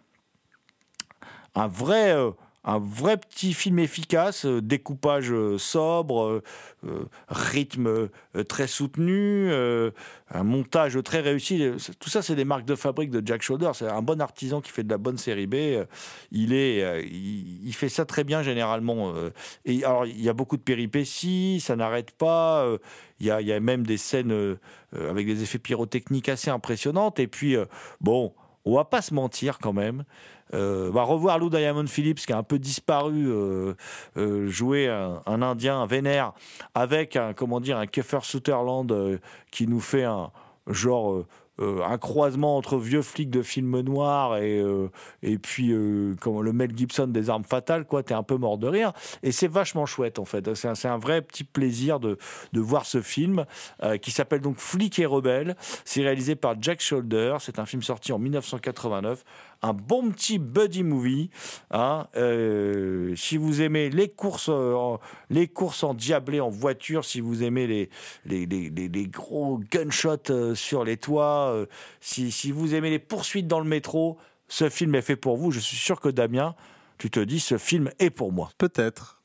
un vrai... Euh, Un vrai petit film efficace, euh, découpage euh, sobre, euh, euh, rythme euh, très soutenu, euh, un montage très réussi. Tout ça, c'est des marques de fabrique de Jack Sholder. C'est un bon artisan qui fait de la bonne série B. Il, est, euh, il, il fait ça très bien généralement. Euh, et alors, il y a beaucoup de péripéties, ça n'arrête pas. Euh, il, y a, il y a même des scènes euh, avec des effets pyrotechniques assez impressionnantes. Et puis, euh, bon, on va pas se mentir quand même. Euh, va revoir Lou Diamond Phillips qui a un peu disparu, euh, euh, jouer un, un Indien un vénère avec un, comment dire, un Kiefer Sutherland euh, qui nous fait un genre euh, euh, un croisement entre vieux flics de films noirs et euh, et puis euh, comme le Mel Gibson des Armes Fatales, quoi. T'es un peu mort de rire et c'est vachement chouette en fait. C'est un, c'est un vrai petit plaisir de de voir ce film euh, qui s'appelle donc Flic et Rebelle. C'est réalisé par Jack Sholder. C'est un film sorti en dix-neuf cent quatre-vingt-neuf. Un bon petit buddy movie. Hein, euh, si vous aimez les courses, euh, les courses endiablées en voiture, si vous aimez les, les, les, les, les gros gunshots euh, sur les toits, euh, si, si vous aimez les poursuites dans le métro, ce film est fait pour vous. Je suis sûr que Damien, tu te dis, ce film est pour moi. Peut-être.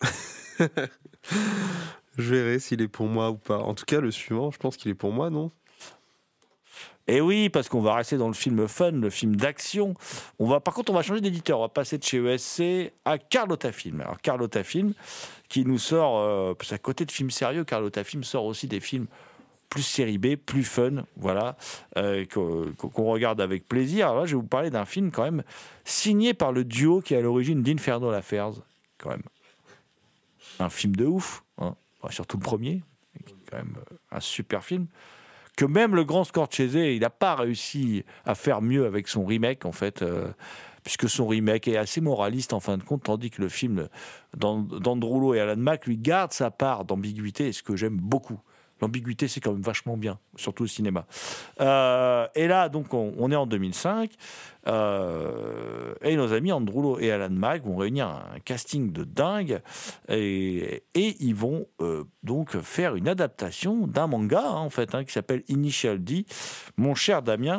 Je verrai s'il est pour moi ou pas. En tout cas, le suivant, je pense qu'il est pour moi, non ? Et oui, parce qu'on va rester dans le film fun, le film d'action. On va, par contre, on va changer d'éditeur. On va passer de chez E S C à Carlotta Film. Alors, Carlotta Film, qui nous sort, euh, parce qu'à côté de films sérieux, Carlotta Film sort aussi des films plus série B, plus fun, voilà, euh, qu'on, qu'on regarde avec plaisir. Alors là, je vais vous parler d'un film quand même signé par le duo qui est à l'origine d'Infernal Affairs, quand même. Un film de ouf, hein. Enfin, surtout le premier, quand même un super film. Que même le grand Scorsese, il n'a pas réussi à faire mieux avec son remake, en fait, euh, puisque son remake est assez moraliste, en fin de compte, tandis que le film d'Andrew Lowe et Alan Mack lui garde sa part d'ambiguïté, ce que j'aime beaucoup. L'ambiguïté, c'est quand même vachement bien, surtout au cinéma. Euh, et là, donc, on, on est en deux mille cinq, euh, et nos amis Andrew Lowe et Alan Mack vont réunir un casting de dingue, et, et ils vont euh, donc faire une adaptation d'un manga, hein, en fait, hein, qui s'appelle Initial D. Mon cher Damien,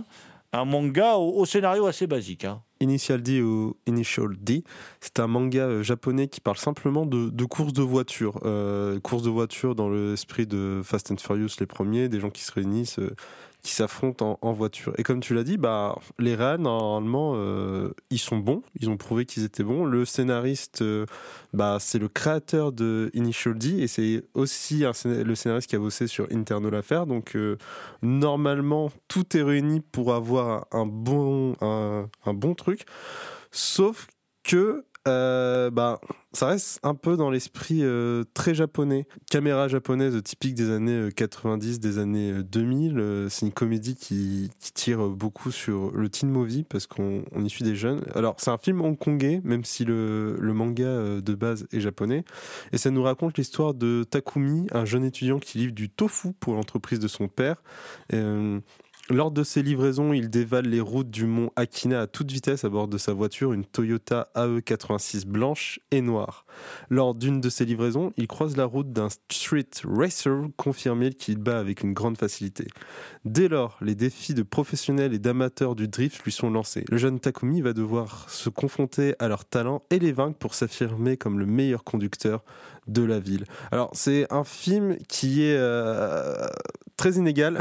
Un manga au, au scénario assez basique. Hein. Initial D ou Initial D, c'est un manga euh, japonais qui parle simplement de, de courses de voitures. Euh, courses de voitures dans l'esprit de Fast and Furious, les premiers, des gens qui se réunissent, euh, qui s'affrontent en, en voiture. Et comme tu l'as dit, bah, les réals, normalement, euh, ils sont bons, ils ont prouvé qu'ils étaient bons. Le scénariste, euh, bah, c'est le créateur de Initial D, et c'est aussi un, le scénariste qui a bossé sur Internal Affair. Donc, euh, normalement, tout est réuni pour avoir un bon, un, un bon truc. Sauf que euh, bah, ça reste un peu dans l'esprit euh, très japonais. Caméra japonaise typique des années quatre-vingt-dix, des années deux mille. Euh, c'est une comédie qui, qui tire beaucoup sur le teen movie parce qu'on on y suit des jeunes. Alors, c'est un film hongkongais, même si le, le manga de base est japonais. Et ça nous raconte l'histoire de Takumi, un jeune étudiant qui livre du tofu pour l'entreprise de son père. Euh, Lors de ses livraisons, il dévale les routes du mont Akina à toute vitesse à bord de sa voiture, une Toyota A E quatre-vingt-six blanche et noire. Lors d'une de ses livraisons, il croise la route d'un street racer confirmé qu'il bat avec une grande facilité. Dès lors, les défis de professionnels et d'amateurs du drift lui sont lancés. Le jeune Takumi va devoir se confronter à leurs talents et les vaincre pour s'affirmer comme le meilleur conducteur de la ville. Alors, c'est un film qui est euh, très inégal,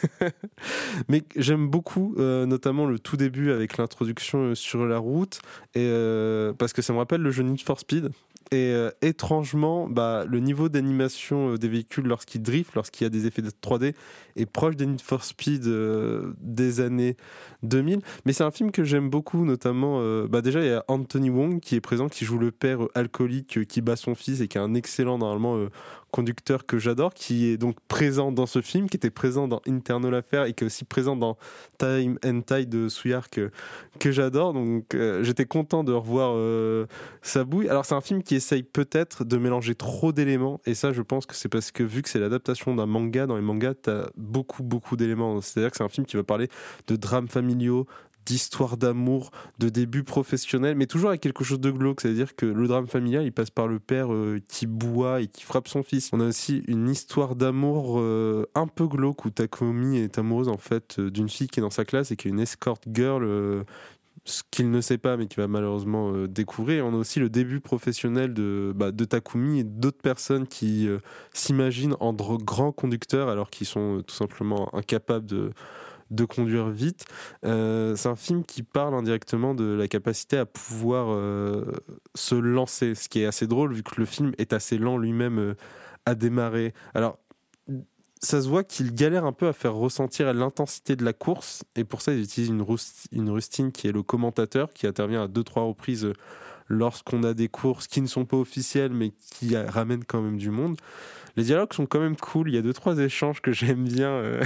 mais j'aime beaucoup, euh, notamment le tout début avec l'introduction sur la route, et, euh, parce que ça me rappelle le jeu Need for Speed. Et euh, étrangement, bah, le niveau d'animation euh, des véhicules lorsqu'ils driftent, lorsqu'il y a des effets de trois D, est proche des Need for Speed euh, des années deux mille. Mais c'est un film que j'aime beaucoup, notamment, euh, bah, déjà il y a Anthony Wong qui est présent, qui joue le père euh, alcoolique euh, qui bat son fils et qui est un excellent, normalement, euh, conducteur que j'adore, qui est donc présent dans ce film, qui était présent dans Internal Affair et qui est aussi présent dans Time and Tide de Suyar que, que j'adore. Donc euh, j'étais content de revoir euh, sa bouille. Alors c'est un film qui essaye peut-être de mélanger trop d'éléments, et ça je pense que c'est parce que vu que c'est l'adaptation d'un manga, dans les mangas t'as beaucoup beaucoup d'éléments. C'est-à-dire que c'est un film qui va parler de drames familiaux, d'histoire d'amour, de début professionnel, mais toujours avec quelque chose de glauque. C'est-à-dire que le drame familial, il passe par le père euh, qui boit et qui frappe son fils. On a aussi une histoire d'amour euh, un peu glauque où Takumi est amoureuse en fait euh, d'une fille qui est dans sa classe et qui est une escort girl, euh, ce qu'il ne sait pas mais qu'il va malheureusement euh, découvrir. Et on a aussi le début professionnel de, bah, de Takumi et d'autres personnes qui euh, s'imaginent en dr- grands conducteurs alors qu'ils sont euh, tout simplement incapables de de conduire vite. Euh, c'est un film qui parle indirectement de la capacité à pouvoir euh, se lancer, ce qui est assez drôle vu que le film est assez lent lui-même euh, à démarrer. Alors, ça se voit qu'il galère un peu à faire ressentir l'intensité de la course, et pour ça, ils utilisent une, rust- une rustine qui est le commentateur, qui intervient à deux, trois reprises euh, lorsqu'on a des courses qui ne sont pas officielles, mais qui euh, ramènent quand même du monde. Les dialogues sont quand même cool, il y a deux trois échanges que j'aime bien euh,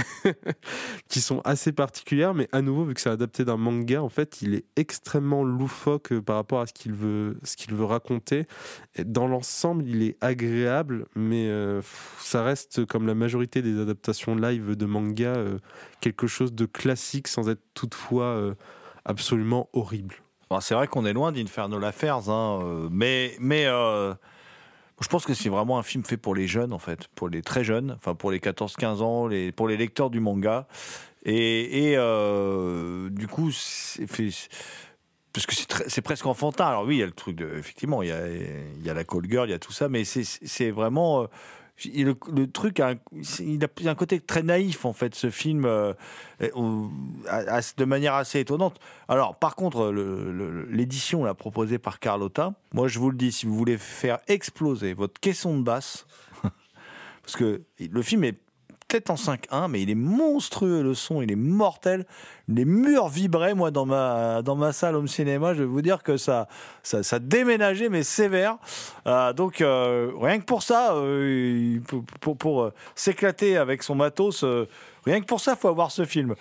qui sont assez particuliers, mais à nouveau vu que c'est adapté d'un manga, en fait il est extrêmement loufoque par rapport à ce qu'il veut, ce qu'il veut raconter. Et dans l'ensemble il est agréable, mais euh, ça reste comme la majorité des adaptations live de manga, euh, quelque chose de classique sans être toutefois euh, absolument horrible. Bon, c'est vrai qu'on est loin d'Infernal Affairs, hein, euh, mais... mais euh... je pense que c'est vraiment un film fait pour les jeunes, en fait, pour les très jeunes, enfin pour les quatorze quinze ans, les, pour les lecteurs du manga. Et, et euh, du coup, c'est fait, parce que c'est, très, c'est presque enfantin. Alors oui, il y a le truc, de, effectivement, il y a, il y a la call girl, il y a tout ça, mais c'est, c'est vraiment... Euh, le, le truc, a un, il a un côté très naïf, en fait, ce film, euh, de manière assez étonnante. Alors, par contre, le, le, l'édition là, proposée par Carlotta, moi, je vous le dis, si vous voulez faire exploser votre caisson de basse, parce que le film est peut-être en cinq un, mais il est monstrueux, le son, il est mortel. Les murs vibraient, moi, dans ma, dans ma salle home cinéma. Je vais vous dire que ça, ça, ça déménageait, mais sévère. Euh, donc, euh, rien que pour ça, euh, pour, pour, pour euh, s'éclater avec son matos, euh, rien que pour ça, il faut avoir ce film.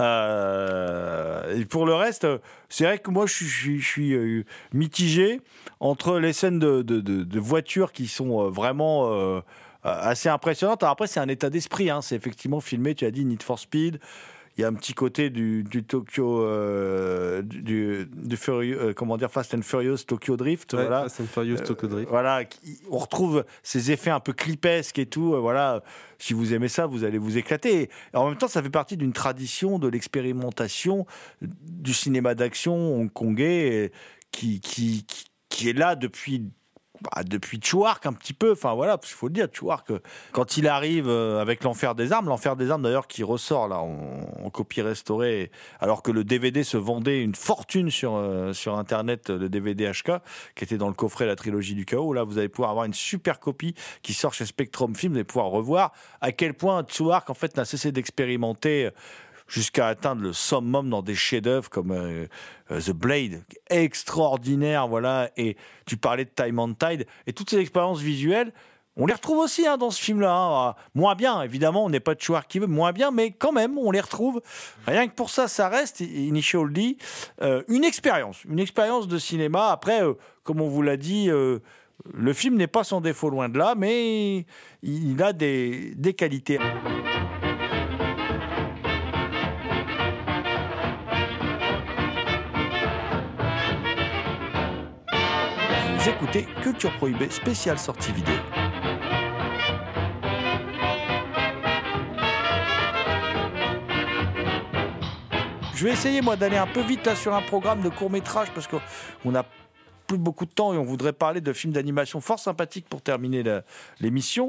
Euh, et pour le reste, c'est vrai que moi, je suis, je suis, je suis euh, mitigé entre les scènes de, de, de, de voitures qui sont euh, vraiment... Euh, assez impressionnante. Alors après, c'est un état d'esprit, hein. C'est effectivement filmé, tu as dit, Need for Speed. il y a un petit côté du, du Tokyo, euh, du, du Furious, euh, comment dire, Fast and Furious Tokyo Drift. Ouais, voilà. Fast and Furious Tokyo Drift. Euh, voilà, qui, on retrouve ces effets un peu clipesques et tout. Euh, voilà, si vous aimez ça, vous allez vous éclater. Et en même temps, ça fait partie d'une tradition de l'expérimentation du cinéma d'action hongkongais qui, qui, qui, qui est là depuis. Bah, depuis Tchouark un petit peu, enfin voilà, il faut le dire, Tchouark, quand il arrive avec l'Enfer des Armes, l'Enfer des Armes d'ailleurs qui ressort là en, en copie restaurée, alors que le D V D se vendait une fortune sur, euh, sur internet, le D V D H K, qui était dans le coffret La Trilogie du Chaos, là vous allez pouvoir avoir une super copie qui sort chez Spectrum Film, vous allez pouvoir revoir à quel point Tchouark en fait n'a cessé d'expérimenter jusqu'à atteindre le summum dans des chefs-d'œuvre comme euh, euh, The Blade, extraordinaire, voilà. Et tu parlais de Time and Tide, et toutes ces expériences visuelles, on les retrouve aussi hein, dans ce film-là. Hein. Moins bien, évidemment, on n'est pas de Tchouark qui veut, moins bien, mais quand même, on les retrouve. Rien que pour ça, ça reste, Initial D, euh, une expérience, une expérience de cinéma. Après, euh, comme on vous l'a dit, euh, le film n'est pas sans défaut, loin de là, mais il a des, des qualités. Vous écoutez Culture Prohibée, spéciale sortie vidéo. Je vais essayer, moi, d'aller un peu vite là sur un programme de court-métrage parce qu'on n'a plus beaucoup de temps et on voudrait parler de films d'animation fort sympathiques pour terminer la, l'émission.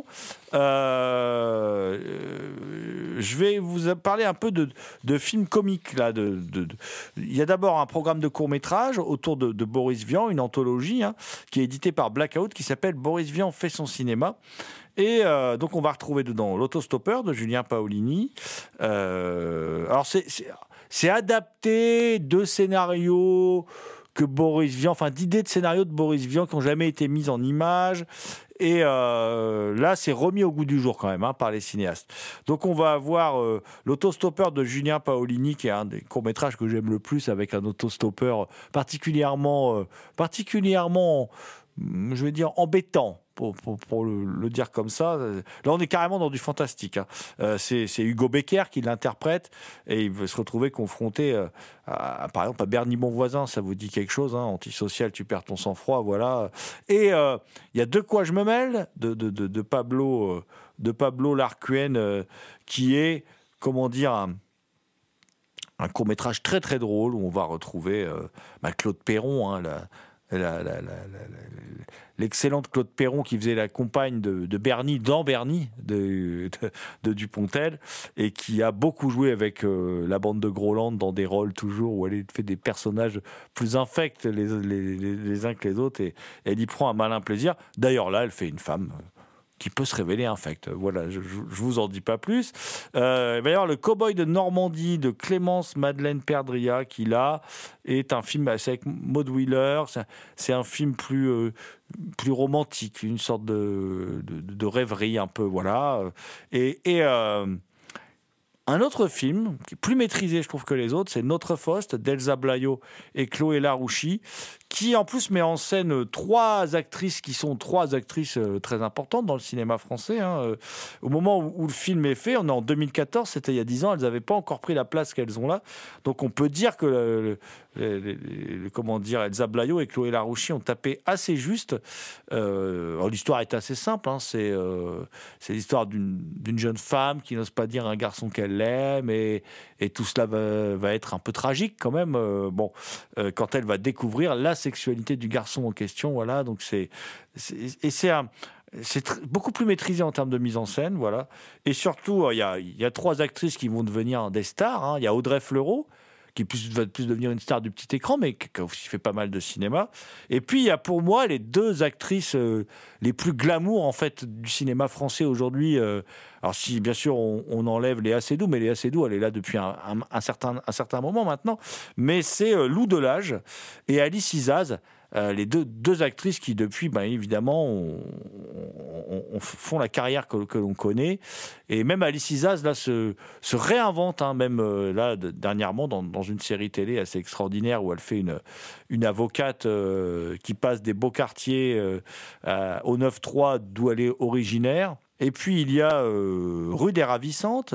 Euh, euh, je vais vous parler un peu de, de films comiques. Là, de, de, de... Il y a d'abord un programme de court-métrage autour de, de Boris Vian, une anthologie hein, qui est éditée par Blackout qui s'appelle Boris Vian fait son cinéma. Et euh, donc on va retrouver dedans l'autostoppeur de Julien Paolini. Euh, alors c'est, c'est, c'est adapté de scénarios que Boris Vian, enfin d'idées de scénarios de Boris Vian qui n'ont jamais été mises en images. Et euh, là, c'est remis au goût du jour quand même hein, par les cinéastes. Donc on va avoir euh, l'autostoppeur de Julien Paolini, qui est un des courts-métrages que j'aime le plus, avec un autostoppeur particulièrement, euh, particulièrement, je vais dire, embêtant. Pour, pour, pour le, le dire comme ça. Là, on est carrément dans du fantastique. Hein. Euh, c'est, c'est Hugo Becker qui l'interprète et il veut se retrouver confronté, euh, à, à, par exemple, à Bernie Bonvoisin. Ça vous dit quelque chose, hein, antisocial, tu perds ton sang-froid, voilà. Et il euh, y a De quoi je me mêle de, de, de, de Pablo, euh, de Pablo Larcuen, euh, qui est, comment dire, un, un court-métrage très très drôle où on va retrouver euh, bah, Claude Perron, hein, la La, la, la, la, l'excellente Claude Perron qui faisait la compagne de, de Bernie dans Bernie de, de, de Dupontel et qui a beaucoup joué avec euh, la bande de Groland dans des rôles toujours où elle fait des personnages plus infects les, les, les, les uns que les autres et, et elle y prend un malin plaisir. D'ailleurs là elle fait une femme qui peut se révéler infecte. Voilà, je ne vous en dis pas plus. Euh, il va y avoir Le Cowboy de Normandie de Clémence Madeleine Perdria, qui là est un film avec Maud Wheeler. C'est un, c'est un film plus, euh, plus romantique, une sorte de, de, de rêverie un peu, voilà. Et, et euh, un autre film qui est plus maîtrisé, je trouve, que les autres, c'est Notre Faust d'Elsa Blayo et Chloé Larouchi, qui en plus met en scène trois actrices qui sont trois actrices très importantes dans le cinéma français. Hein. Au moment où, où le film est fait, on est en deux mille quatorze, c'était il y a dix ans, elles n'avaient pas encore pris la place qu'elles ont là. Donc on peut dire que le, le, le, le, comment dire, Elsa Blayo et Chloé Larouchi ont tapé assez juste. Euh, alors l'histoire est assez simple, hein. c'est, euh, c'est l'histoire d'une, d'une jeune femme qui n'ose pas dire à un garçon qu'elle l'aime et, et tout cela va, va être un peu tragique quand même. Euh, bon, euh, quand elle va découvrir la sexualité du garçon en question, voilà. Donc c'est, c'est et c'est un, c'est tr- beaucoup plus maîtrisé en termes de mise en scène, voilà. Et surtout, il y a, il y a trois actrices qui vont devenir des stars. Hein. Il y a Audrey Fleurot, qui plus, va plus devenir une star du petit écran, mais qui, qui aussi fait pas mal de cinéma. Et puis, il y a pour moi les deux actrices euh, les plus glamour, en fait, du cinéma français aujourd'hui. Euh, alors, si, bien sûr, on, on enlève Léa Seydoux, mais Léa Seydoux, elle est là depuis un, un, un, certain, un certain moment maintenant. Mais c'est euh, Lou Delage et Alice Isaz, euh, les deux, deux actrices qui, depuis, ben, évidemment, on, on, on font la carrière que, que l'on connaît. Et même Alice Isaz, là, se, se réinvente, hein, même euh, là, de, dernièrement, dans, dans une série télé assez extraordinaire où elle fait une, une avocate euh, qui passe des beaux quartiers euh, à, au neuf trois, d'où elle est originaire. Et puis, il y a euh, Rue des Ravissantes,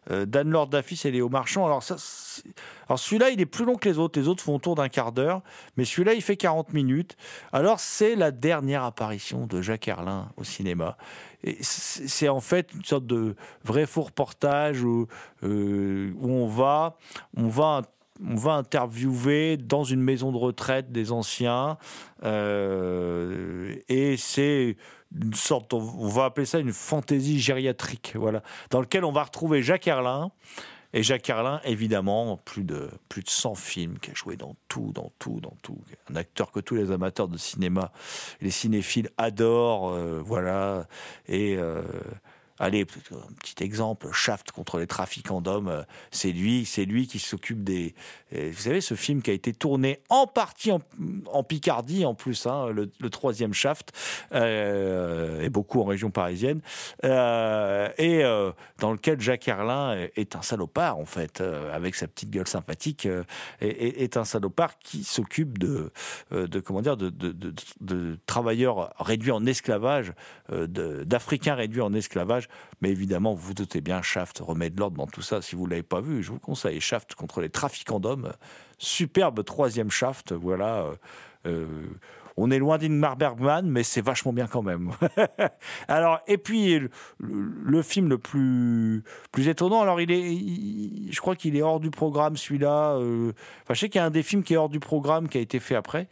euh, d'Anne-Laure Dafis et Léo Marchand. Alors, ça, alors celui-là, il est plus long que les autres. Les autres font autour d'un quart d'heure. Mais celui-là, il fait quarante minutes. Alors, c'est la dernière apparition de Jacques Herlin au cinéma. Et c'est, c'est en fait une sorte de vrai faux reportage où, euh, où on va... On va On va interviewer dans une maison de retraite des anciens euh, et c'est une sorte, on va appeler ça une fantaisie gériatrique, voilà, dans lequel on va retrouver Jacques Herlin. Et Jacques Herlin, évidemment, plus de, plus de cent films, qui a joué dans tout, dans tout, dans tout. Un acteur que tous les amateurs de cinéma, les cinéphiles adorent, euh, voilà. Et... Euh, Allez, un petit exemple, Shaft contre les trafiquants d'hommes, c'est lui, c'est lui qui s'occupe des... Vous savez, ce film qui a été tourné en partie en, en Picardie, en plus, hein, le, le troisième Shaft, euh, et beaucoup en région parisienne, euh, et euh, dans lequel Jacques Herlin est un salopard, en fait, euh, avec sa petite gueule sympathique, euh, est, est un salopard qui s'occupe de, de, comment dire, de, de, de, de travailleurs réduits en esclavage, euh, de, d'Africains réduits en esclavage. Mais évidemment, vous vous doutez bien, Shaft remet de l'ordre dans tout ça. Si vous ne l'avez pas vu, je vous conseille Shaft contre les trafiquants d'hommes. Superbe troisième Shaft, voilà. Euh, on est loin d'Ingmar Bergman, mais c'est vachement bien quand même. Alors, et puis, le, le film le plus, plus étonnant, alors il est, il, je crois qu'il est hors du programme, celui-là. Euh, enfin, je sais qu'il y a un des films qui est hors du programme, qui a été fait après,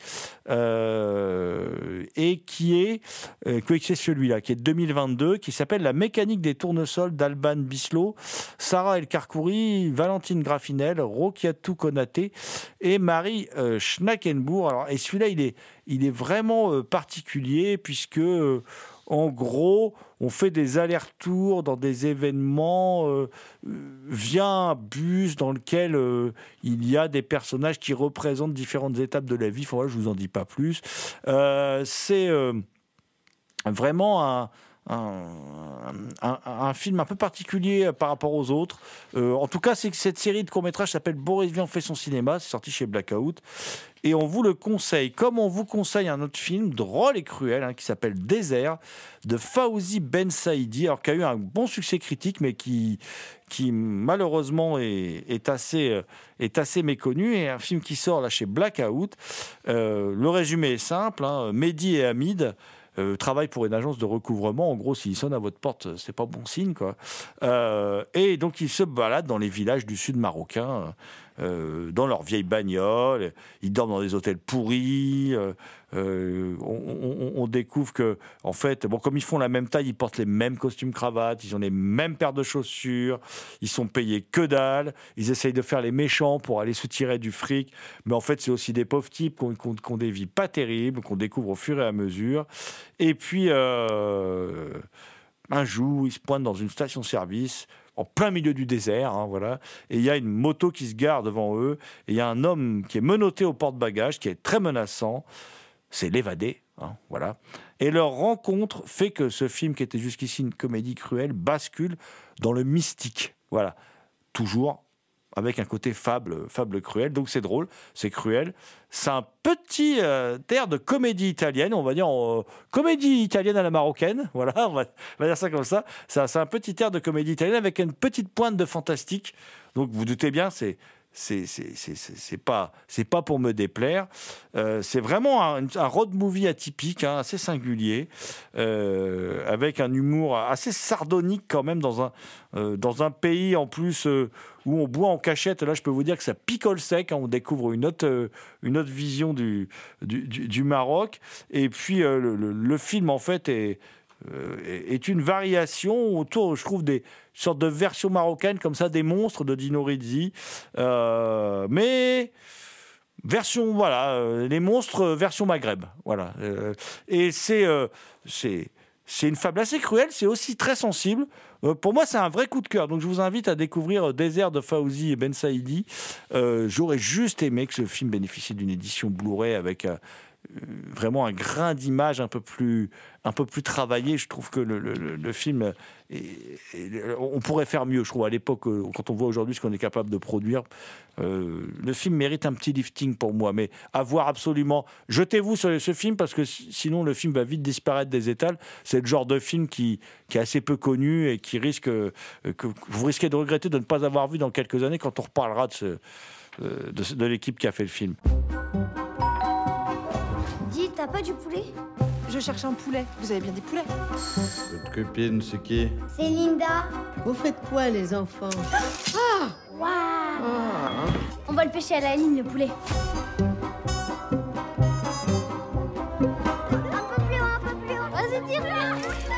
euh, et qui est, euh, que c'est celui-là, qui est de deux mille vingt-deux, qui s'appelle La mécanique des tournesols d'Alban Bislo, Sarah El Karkouri, Valentine Graffinel, Rokiatou Konaté et Marie euh, Schnackenbourg. Alors, et celui-là, il est Il est vraiment euh, particulier puisque, euh, en gros, on fait des allers-retours dans des événements euh, via un bus dans lequel euh, il y a des personnages qui représentent différentes étapes de la vie. Enfin, voilà, je ne vous en dis pas plus. Euh, c'est euh, vraiment un... Un, un, un film un peu particulier par rapport aux autres. Euh, en tout cas, c'est que cette série de courts-métrages s'appelle Boris Vian fait son cinéma. C'est sorti chez Blackout. Et on vous le conseille, comme on vous conseille un autre film drôle et cruel hein, qui s'appelle Désert de Fawzi Ben Saïdi, alors qui a eu un bon succès critique, mais qui, qui malheureusement est, est, assez, est assez méconnu. Et un film qui sort là chez Blackout. Euh, le résumé est simple hein, Mehdi et Hamid Euh, travaille pour une agence de recouvrement. En gros, s'ils sonnent à votre porte, c'est pas bon signe, quoi. Euh, et donc, ils se baladent dans les villages du sud marocain, euh, dans leurs vieilles bagnoles. Ils dorment dans des hôtels pourris. Euh, euh, on, on, on découvre que, en fait, bon, comme ils font la même taille, ils portent les mêmes costumes cravates, ils ont les mêmes paires de chaussures, ils sont payés que dalle. Ils essayent de faire les méchants pour aller soutirer du fric, mais en fait, c'est aussi des pauvres types qui ont, qui ont, qui ont des vies pas terribles, qu'on découvre au fur et à mesure. Et puis, euh, un jour, ils se pointent dans une station-service en plein milieu du désert, hein, voilà. Et il y a une moto qui se gare devant eux, et il y a un homme qui est menotté au porte-bagages, qui est très menaçant. C'est l'évadé, hein, voilà. Et leur rencontre fait que ce film, qui était jusqu'ici une comédie cruelle, bascule dans le mystique, voilà. Toujours avec un côté fable, fable cruel. Donc c'est drôle, c'est cruel. C'est un petit euh, air de comédie italienne, on va dire euh, comédie italienne à la marocaine. Voilà, on va, on va dire ça comme ça. C'est, c'est un petit air de comédie italienne avec une petite pointe de fantastique. Donc vous doutez bien, c'est c'est c'est c'est c'est, c'est pas c'est pas pour me déplaire. Euh, c'est vraiment un, un road movie atypique, hein, assez singulier, euh, avec un humour assez sardonique quand même dans un euh, dans un pays en plus euh, où on boit en cachette. Là, je peux vous dire que ça picole sec. Hein, on découvre une autre euh, une autre vision du du, du, du Maroc. Et puis euh, le, le, le film en fait est est une variation autour, je trouve, des sortes de versions marocaines comme ça, des monstres de Dino Risi, euh, mais version, voilà, euh, les monstres version Maghreb, voilà. Euh, et c'est, euh, c'est, c'est une fable assez cruelle, c'est aussi très sensible. Euh, pour moi, c'est un vrai coup de cœur. Donc, je vous invite à découvrir Désert de Fawzi et Ben Saïdi. Euh, j'aurais juste aimé que ce film bénéficie d'une édition Blu-ray avec... Euh, vraiment un grain d'image un peu plus, un peu plus travaillé. Je trouve que le, le, le film, est, est, on pourrait faire mieux, je trouve, à l'époque, quand on voit aujourd'hui ce qu'on est capable de produire. Euh, le film mérite un petit lifting pour moi, mais à voir absolument. Jetez-vous sur ce film, parce que sinon le film va vite disparaître des étals. C'est le genre de film qui, qui est assez peu connu et qui risque, que vous risquez de regretter de ne pas avoir vu dans quelques années quand on reparlera de, ce, de, de l'équipe qui a fait le film. Dis, t'as pas du poulet? Je cherche un poulet. Vous avez bien des poulets? Votre copine, c'est qui? C'est Linda. Vous faites quoi, les enfants? Ah! Waouh! Ah. On va le pêcher à la ligne, le poulet. Un peu plus haut, un peu plus haut. Vas-y, tire-le!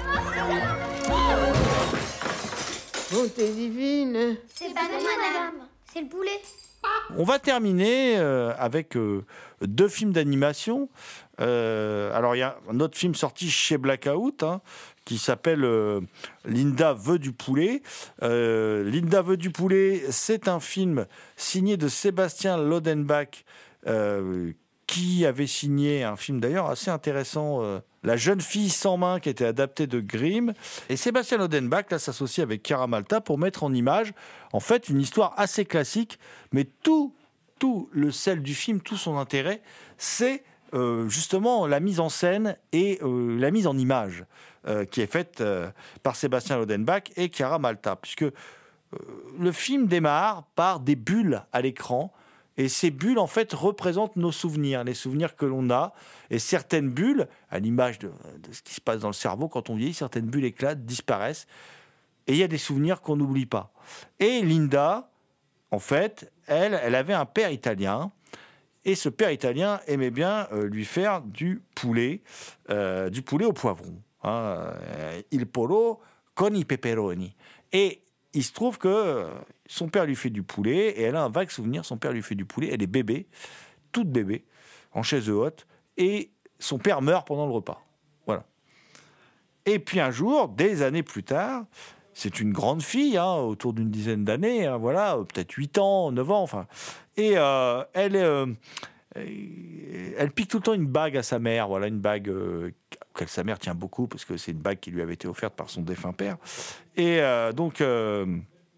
Bonté divine. C'est pas nous, madame. C'est le poulet. On va terminer euh, avec euh, deux films d'animation. Euh, alors, il y a un autre film sorti chez Blackout, hein, qui s'appelle euh, Linda veut du poulet. Euh, Linda veut du poulet, c'est un film signé de Sébastien Lodenbach, euh, qui avait signé un film d'ailleurs assez intéressant, euh, La jeune fille sans main, qui était adapté de Grimm. Et Sébastien Lodenbach là, s'associe avec Chiara Malta pour mettre en image, en fait, une histoire assez classique, mais tout, tout le sel du film, tout son intérêt, c'est euh, justement la mise en scène et euh, la mise en image euh, qui est faite euh, par Sébastien Lodenbach et Chiara Malta, puisque euh, le film démarre par des bulles à l'écran. Et ces bulles, en fait, représentent nos souvenirs, les souvenirs que l'on a. Et certaines bulles, à l'image de, de ce qui se passe dans le cerveau quand on vieillit, certaines bulles éclatent, disparaissent. Et il y a des souvenirs qu'on n'oublie pas. Et Linda, en fait, elle, elle avait un père italien. Et ce père italien aimait bien euh, lui faire du poulet, euh, du poulet au poivron. Hein, euh, il pollo con i peperoni. Et il se trouve que son père lui fait du poulet et elle a un vague souvenir. Son père lui fait du poulet. Elle est bébé, toute bébé, en chaise haute. Et son père meurt pendant le repas. Voilà. Et puis un jour, des années plus tard, c'est une grande fille, hein, autour d'une dizaine d'années, hein, voilà, peut-être huit ans, neuf ans, enfin. Et euh, elle, euh, elle pique tout le temps une bague à sa mère, voilà, une bague euh, que sa mère tient beaucoup, parce que c'est une bague qui lui avait été offerte par son défunt père. Et euh, donc, euh,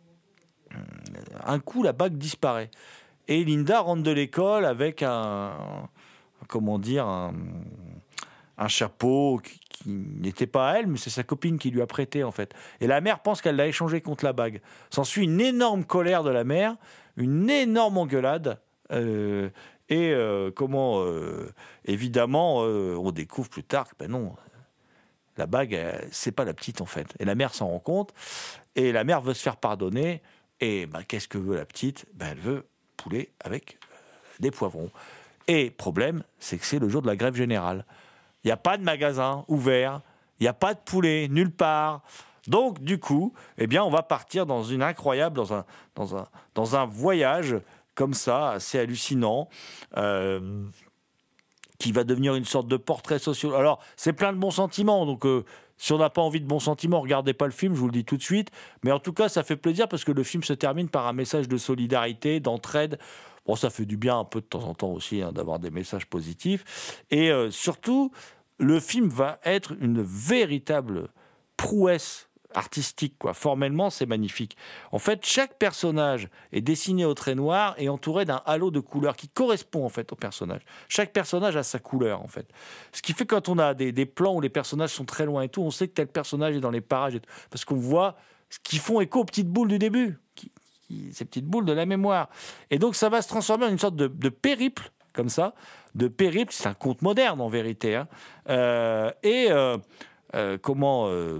un coup, la bague disparaît. Et Linda rentre de l'école avec un, comment dire, un, un chapeau qui, qui n'était pas à elle, mais c'est sa copine qui lui a prêté, en fait. Et la mère pense qu'elle l'a échangé contre la bague. S'ensuit une énorme colère de la mère, une énorme engueulade, euh, et euh, comment, euh, évidemment, euh, on découvre plus tard que, ben non, la bague, elle, c'est pas la petite, en fait. Et la mère s'en rend compte, et la mère veut se faire pardonner, et ben, qu'est-ce que veut la petite? Ben, elle veut poulet avec des poivrons. Et problème, c'est que c'est le jour de la grève générale. Il n'y a pas de magasin ouvert, il n'y a pas de poulet nulle part. Donc, du coup, eh bien, on va partir dans une incroyable, dans un, dans un, dans un voyage comme ça, assez hallucinant, euh, qui va devenir une sorte de portrait social. Alors, c'est plein de bons sentiments, donc euh, si on n'a pas envie de bons sentiments, regardez pas le film, je vous le dis tout de suite. Mais en tout cas, ça fait plaisir parce que le film se termine par un message de solidarité, d'entraide. Bon, ça fait du bien un peu de temps en temps aussi, hein, d'avoir des messages positifs. Et euh, surtout, le film va être une véritable prouesse artistique, quoi. Formellement, c'est magnifique. En fait, chaque personnage est dessiné au trait noir et entouré d'un halo de couleurs qui correspond en fait au personnage. Chaque personnage a sa couleur, en fait. Ce qui fait que quand on a des, des plans où les personnages sont très loin et tout, on sait que tel personnage est dans les parages et tout, parce qu'on voit ce qui font écho aux petites boules du début, qui, qui, ces petites boules de la mémoire. Et donc, ça va se transformer en une sorte de, de périple, comme ça, de périple. C'est un conte moderne, en vérité. Hein. Euh, et euh, euh, comment... Euh,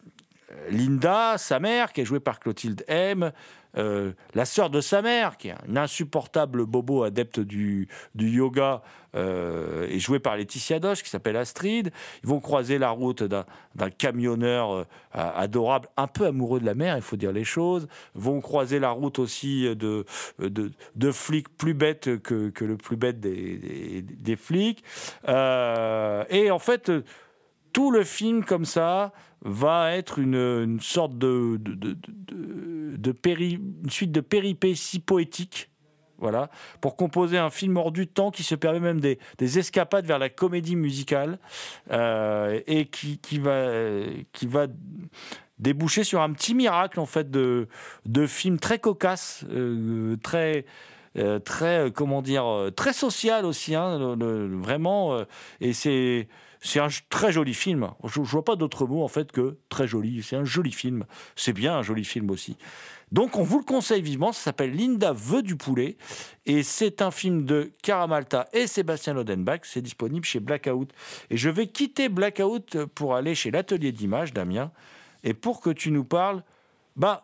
Linda, sa mère, qui est jouée par Clotilde M, euh, la sœur de sa mère, qui est une insupportable bobo adepte du, du yoga, euh, est jouée par Laetitia Doche, qui s'appelle Astrid. Ils vont croiser la route d'un, d'un camionneur euh, adorable, un peu amoureux de la mère, il faut dire les choses. Ils vont croiser la route aussi de, de, de flics plus bêtes que, que le plus bête des, des, des flics. Euh, et en fait, tout le film, comme ça, va être une, une sorte de, de, de, de, de péri, une suite de péripéties poétiques, voilà, pour composer un film hors du temps qui se permet même des, des escapades vers la comédie musicale euh, et qui, qui, va, qui va déboucher sur un petit miracle en fait de, de film très cocasse, euh, très... Euh, très, euh, comment dire, euh, très social aussi, hein, le, le, vraiment, euh, et c'est, c'est un très joli film. Je ne vois pas d'autre mot en fait que très joli. C'est un joli film. C'est bien un joli film aussi. Donc on vous le conseille vivement. Ça s'appelle Linda veut du poulet et c'est un film de Cara Malta et Sébastien Lodenbach. C'est disponible chez Blackout. Et je vais quitter Blackout pour aller chez l'atelier d'images, Damien, et pour que tu nous parles, bah.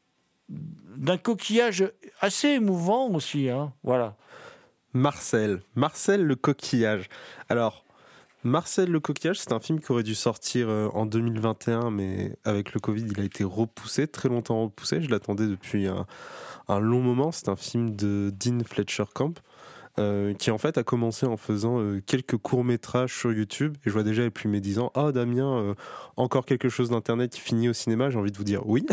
d'un coquillage assez émouvant aussi, hein. Voilà. Marcel, Marcel le coquillage. Alors, Marcel le coquillage, c'est un film qui aurait dû sortir en deux mille vingt et un, mais avec le Covid, il a été repoussé, très longtemps repoussé. Je l'attendais depuis un, un long moment. C'est un film de Dean Fletcher Camp. Euh, qui en fait a commencé en faisant euh, quelques courts-métrages sur YouTube, et je vois déjà les plus médisants, ah Damien, euh, encore quelque chose d'internet qui finit au cinéma, j'ai envie de vous dire oui.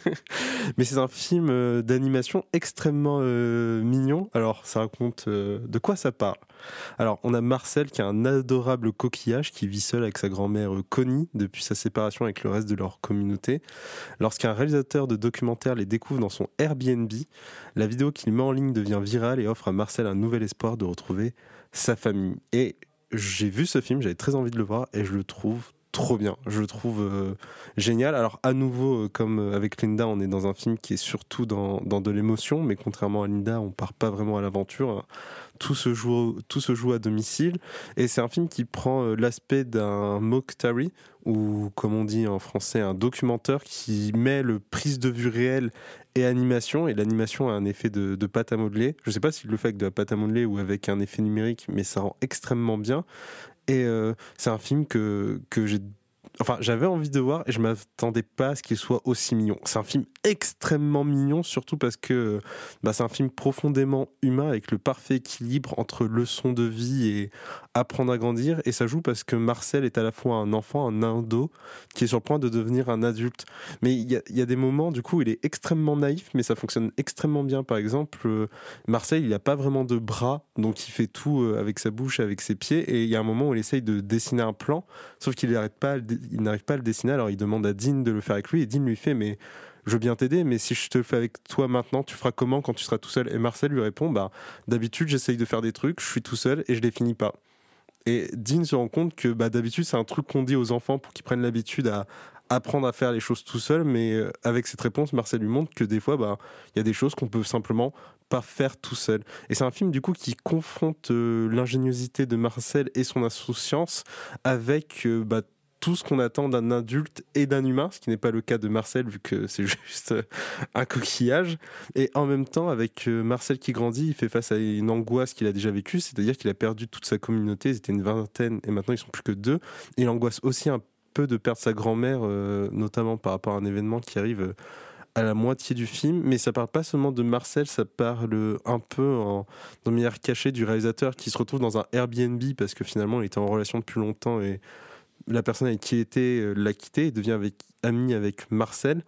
Mais c'est un film euh, d'animation extrêmement euh, mignon. Alors ça raconte euh, de quoi ça parle. Alors on a Marcel qui a un adorable coquillage qui vit seul avec sa grand-mère euh, Connie depuis sa séparation avec le reste de leur communauté. Lorsqu'un réalisateur de documentaire les découvre dans son Airbnb, la vidéo qu'il met en ligne devient virale et offre à Marcel un nouvel espoir de retrouver sa famille. Et j'ai vu ce film, j'avais très envie de le voir et je le trouve trop bien, je le trouve euh, génial. Alors à nouveau, euh, comme avec Linda, on est dans un film qui est surtout dans, dans de l'émotion, mais contrairement à Linda, on part pas vraiment à l'aventure. Tout se joue, tout se joue à domicile, et c'est un film qui prend euh, l'aspect d'un mockumentary, ou comme on dit en français, un documentaire qui met le prise de vue réelle et animation, et l'animation a un effet de, de pâte à modeler. Je sais pas s'il le fait avec de la pâte à modeler ou avec un effet numérique, mais ça rend extrêmement bien. Et euh, c'est un film que, que j'ai, enfin, j'avais envie de voir et je m'attendais pas à ce qu'il soit aussi mignon. C'est un film extrêmement mignon, surtout parce que bah, c'est un film profondément humain avec le parfait équilibre entre leçons de vie et apprendre à grandir. Et ça joue parce que Marcel est à la fois un enfant, un ado, qui est sur le point de devenir un adulte. Mais il y a, y a des moments, du coup, il est extrêmement naïf, mais ça fonctionne extrêmement bien. Par exemple, euh, Marcel, il n'a pas vraiment de bras, donc il fait tout euh, avec sa bouche, avec ses pieds. Et il y a un moment où il essaye de dessiner un plan, sauf qu'il n'arrive pas, il n'arrive pas à le dessiner. Alors il demande à Dean de le faire avec lui, et Dean lui fait, mais je veux bien t'aider, mais si je te le fais avec toi maintenant, tu feras comment quand tu seras tout seul? Et Marcel lui répond, bah, d'habitude, j'essaye de faire des trucs, je suis tout seul et je les finis pas. Et Dean se rend compte que bah, d'habitude, c'est un truc qu'on dit aux enfants pour qu'ils prennent l'habitude à apprendre à faire les choses tout seul, mais avec cette réponse, Marcel lui montre que des fois, bah, y a des choses qu'on peut simplement pas faire tout seul. Et c'est un film du coup qui confronte euh, l'ingéniosité de Marcel et son insouciance avec euh, bah, tout ce qu'on attend d'un adulte et d'un humain, ce qui n'est pas le cas de Marcel vu que c'est juste un coquillage. Et en même temps, avec Marcel qui grandit, il fait face à une angoisse qu'il a déjà vécue, c'est-à-dire qu'il a perdu toute sa communauté, ils étaient une vingtaine et maintenant ils sont plus que deux. Et il angoisse aussi un peu de perdre sa grand-mère, euh, notamment par rapport à un événement qui arrive à la moitié du film. Mais ça parle pas seulement de Marcel, ça parle un peu en, dans le milieu caché du réalisateur qui se retrouve dans un Airbnb parce que finalement il était en relation depuis longtemps et la personne avec qui il était l'a quitté et devient avec, ami avec Marcel.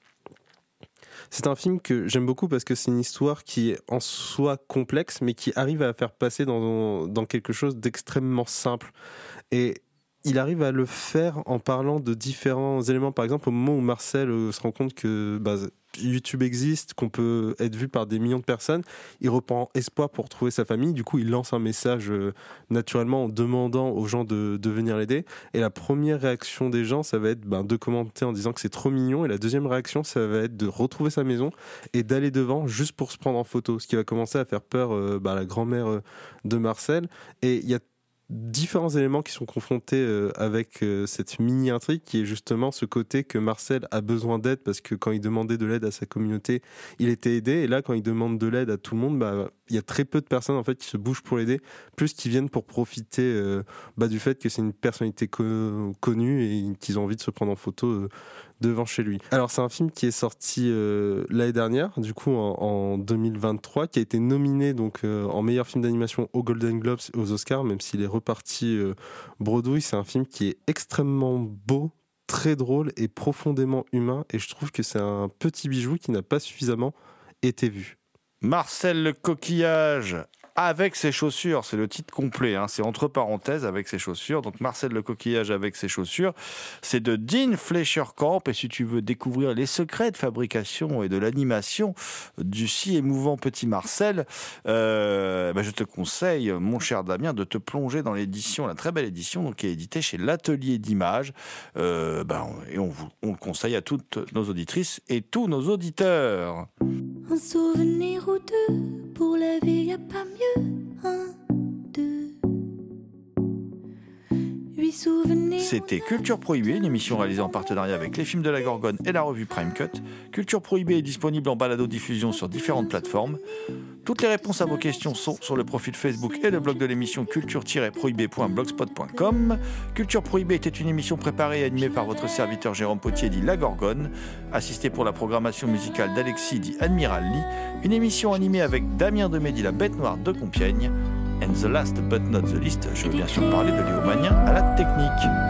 C'est un film que j'aime beaucoup parce que c'est une histoire qui est en soi complexe mais qui arrive à faire passer dans, dans quelque chose d'extrêmement simple. Et il arrive à le faire en parlant de différents éléments. Par exemple, au moment où Marcel euh, se rend compte que bah, YouTube existe, qu'on peut être vu par des millions de personnes, il reprend espoir pour trouver sa famille. Du coup, il lance un message euh, naturellement en demandant aux gens de, de venir l'aider. Et la première réaction des gens, ça va être ben, de commenter en disant que c'est trop mignon. Et la deuxième réaction, ça va être de retrouver sa maison et d'aller devant juste pour se prendre en photo. Ce qui va commencer à faire peur euh, bah, à la grand-mère euh, de Marcel. Et il y a différents éléments qui sont confrontés euh, avec euh, cette mini-intrigue qui est justement ce côté que Marcel a besoin d'aide parce que quand il demandait de l'aide à sa communauté, il était aidé, et là quand il demande de l'aide à tout le monde, bah, il y a très peu de personnes en fait qui se bougent pour l'aider, plus qui viennent pour profiter euh, bah, du fait que c'est une personnalité co- connue et qu'ils ont envie de se prendre en photo euh, devant chez lui. Alors c'est un film qui est sorti euh, l'année dernière, du coup en, en deux mille vingt-trois, qui a été nominé donc euh, en meilleur film d'animation aux Golden Globes et aux Oscars, même s'il est reparti euh, bredouille. C'est un film qui est extrêmement beau, très drôle et profondément humain, et je trouve que c'est un petit bijou qui n'a pas suffisamment été vu. Marcel le coquillage avec ses chaussures, c'est le titre complet, hein, c'est entre parenthèses avec ses chaussures. Donc Marcel le coquillage avec ses chaussures, c'est de Dean Fleischer Corp. Et si tu veux découvrir les secrets de fabrication et de l'animation du si émouvant petit Marcel, euh, ben je te conseille, mon cher Damien, de te plonger dans l'édition, la très belle édition donc, qui est éditée chez l'Atelier d'Images. Euh, ben, et on, vous, on le conseille à toutes nos auditrices et tous nos auditeurs. Un souvenir ou deux, pour la vie y a pas mieux. Un, deux, huit souvenirs. C'était Culture Prohibée, une émission réalisée en partenariat avec les films de la Gorgone et la revue Prime Cut. Culture Prohibée est disponible en balado-diffusion sur différentes plateformes. Toutes les réponses à vos questions sont sur le profil Facebook et le blog de l'émission culture tiret prohibée point blogspot point com. Culture Prohibée était une émission préparée et animée par votre serviteur Jérôme Potier dit La Gorgone, assisté pour la programmation musicale d'Alexis dit Admiral Lee, une émission animée avec Damien Demey dit La Bête Noire de Compiègne. And the last but not the least, je veux bien sûr parler de Léo Magnin à la technique.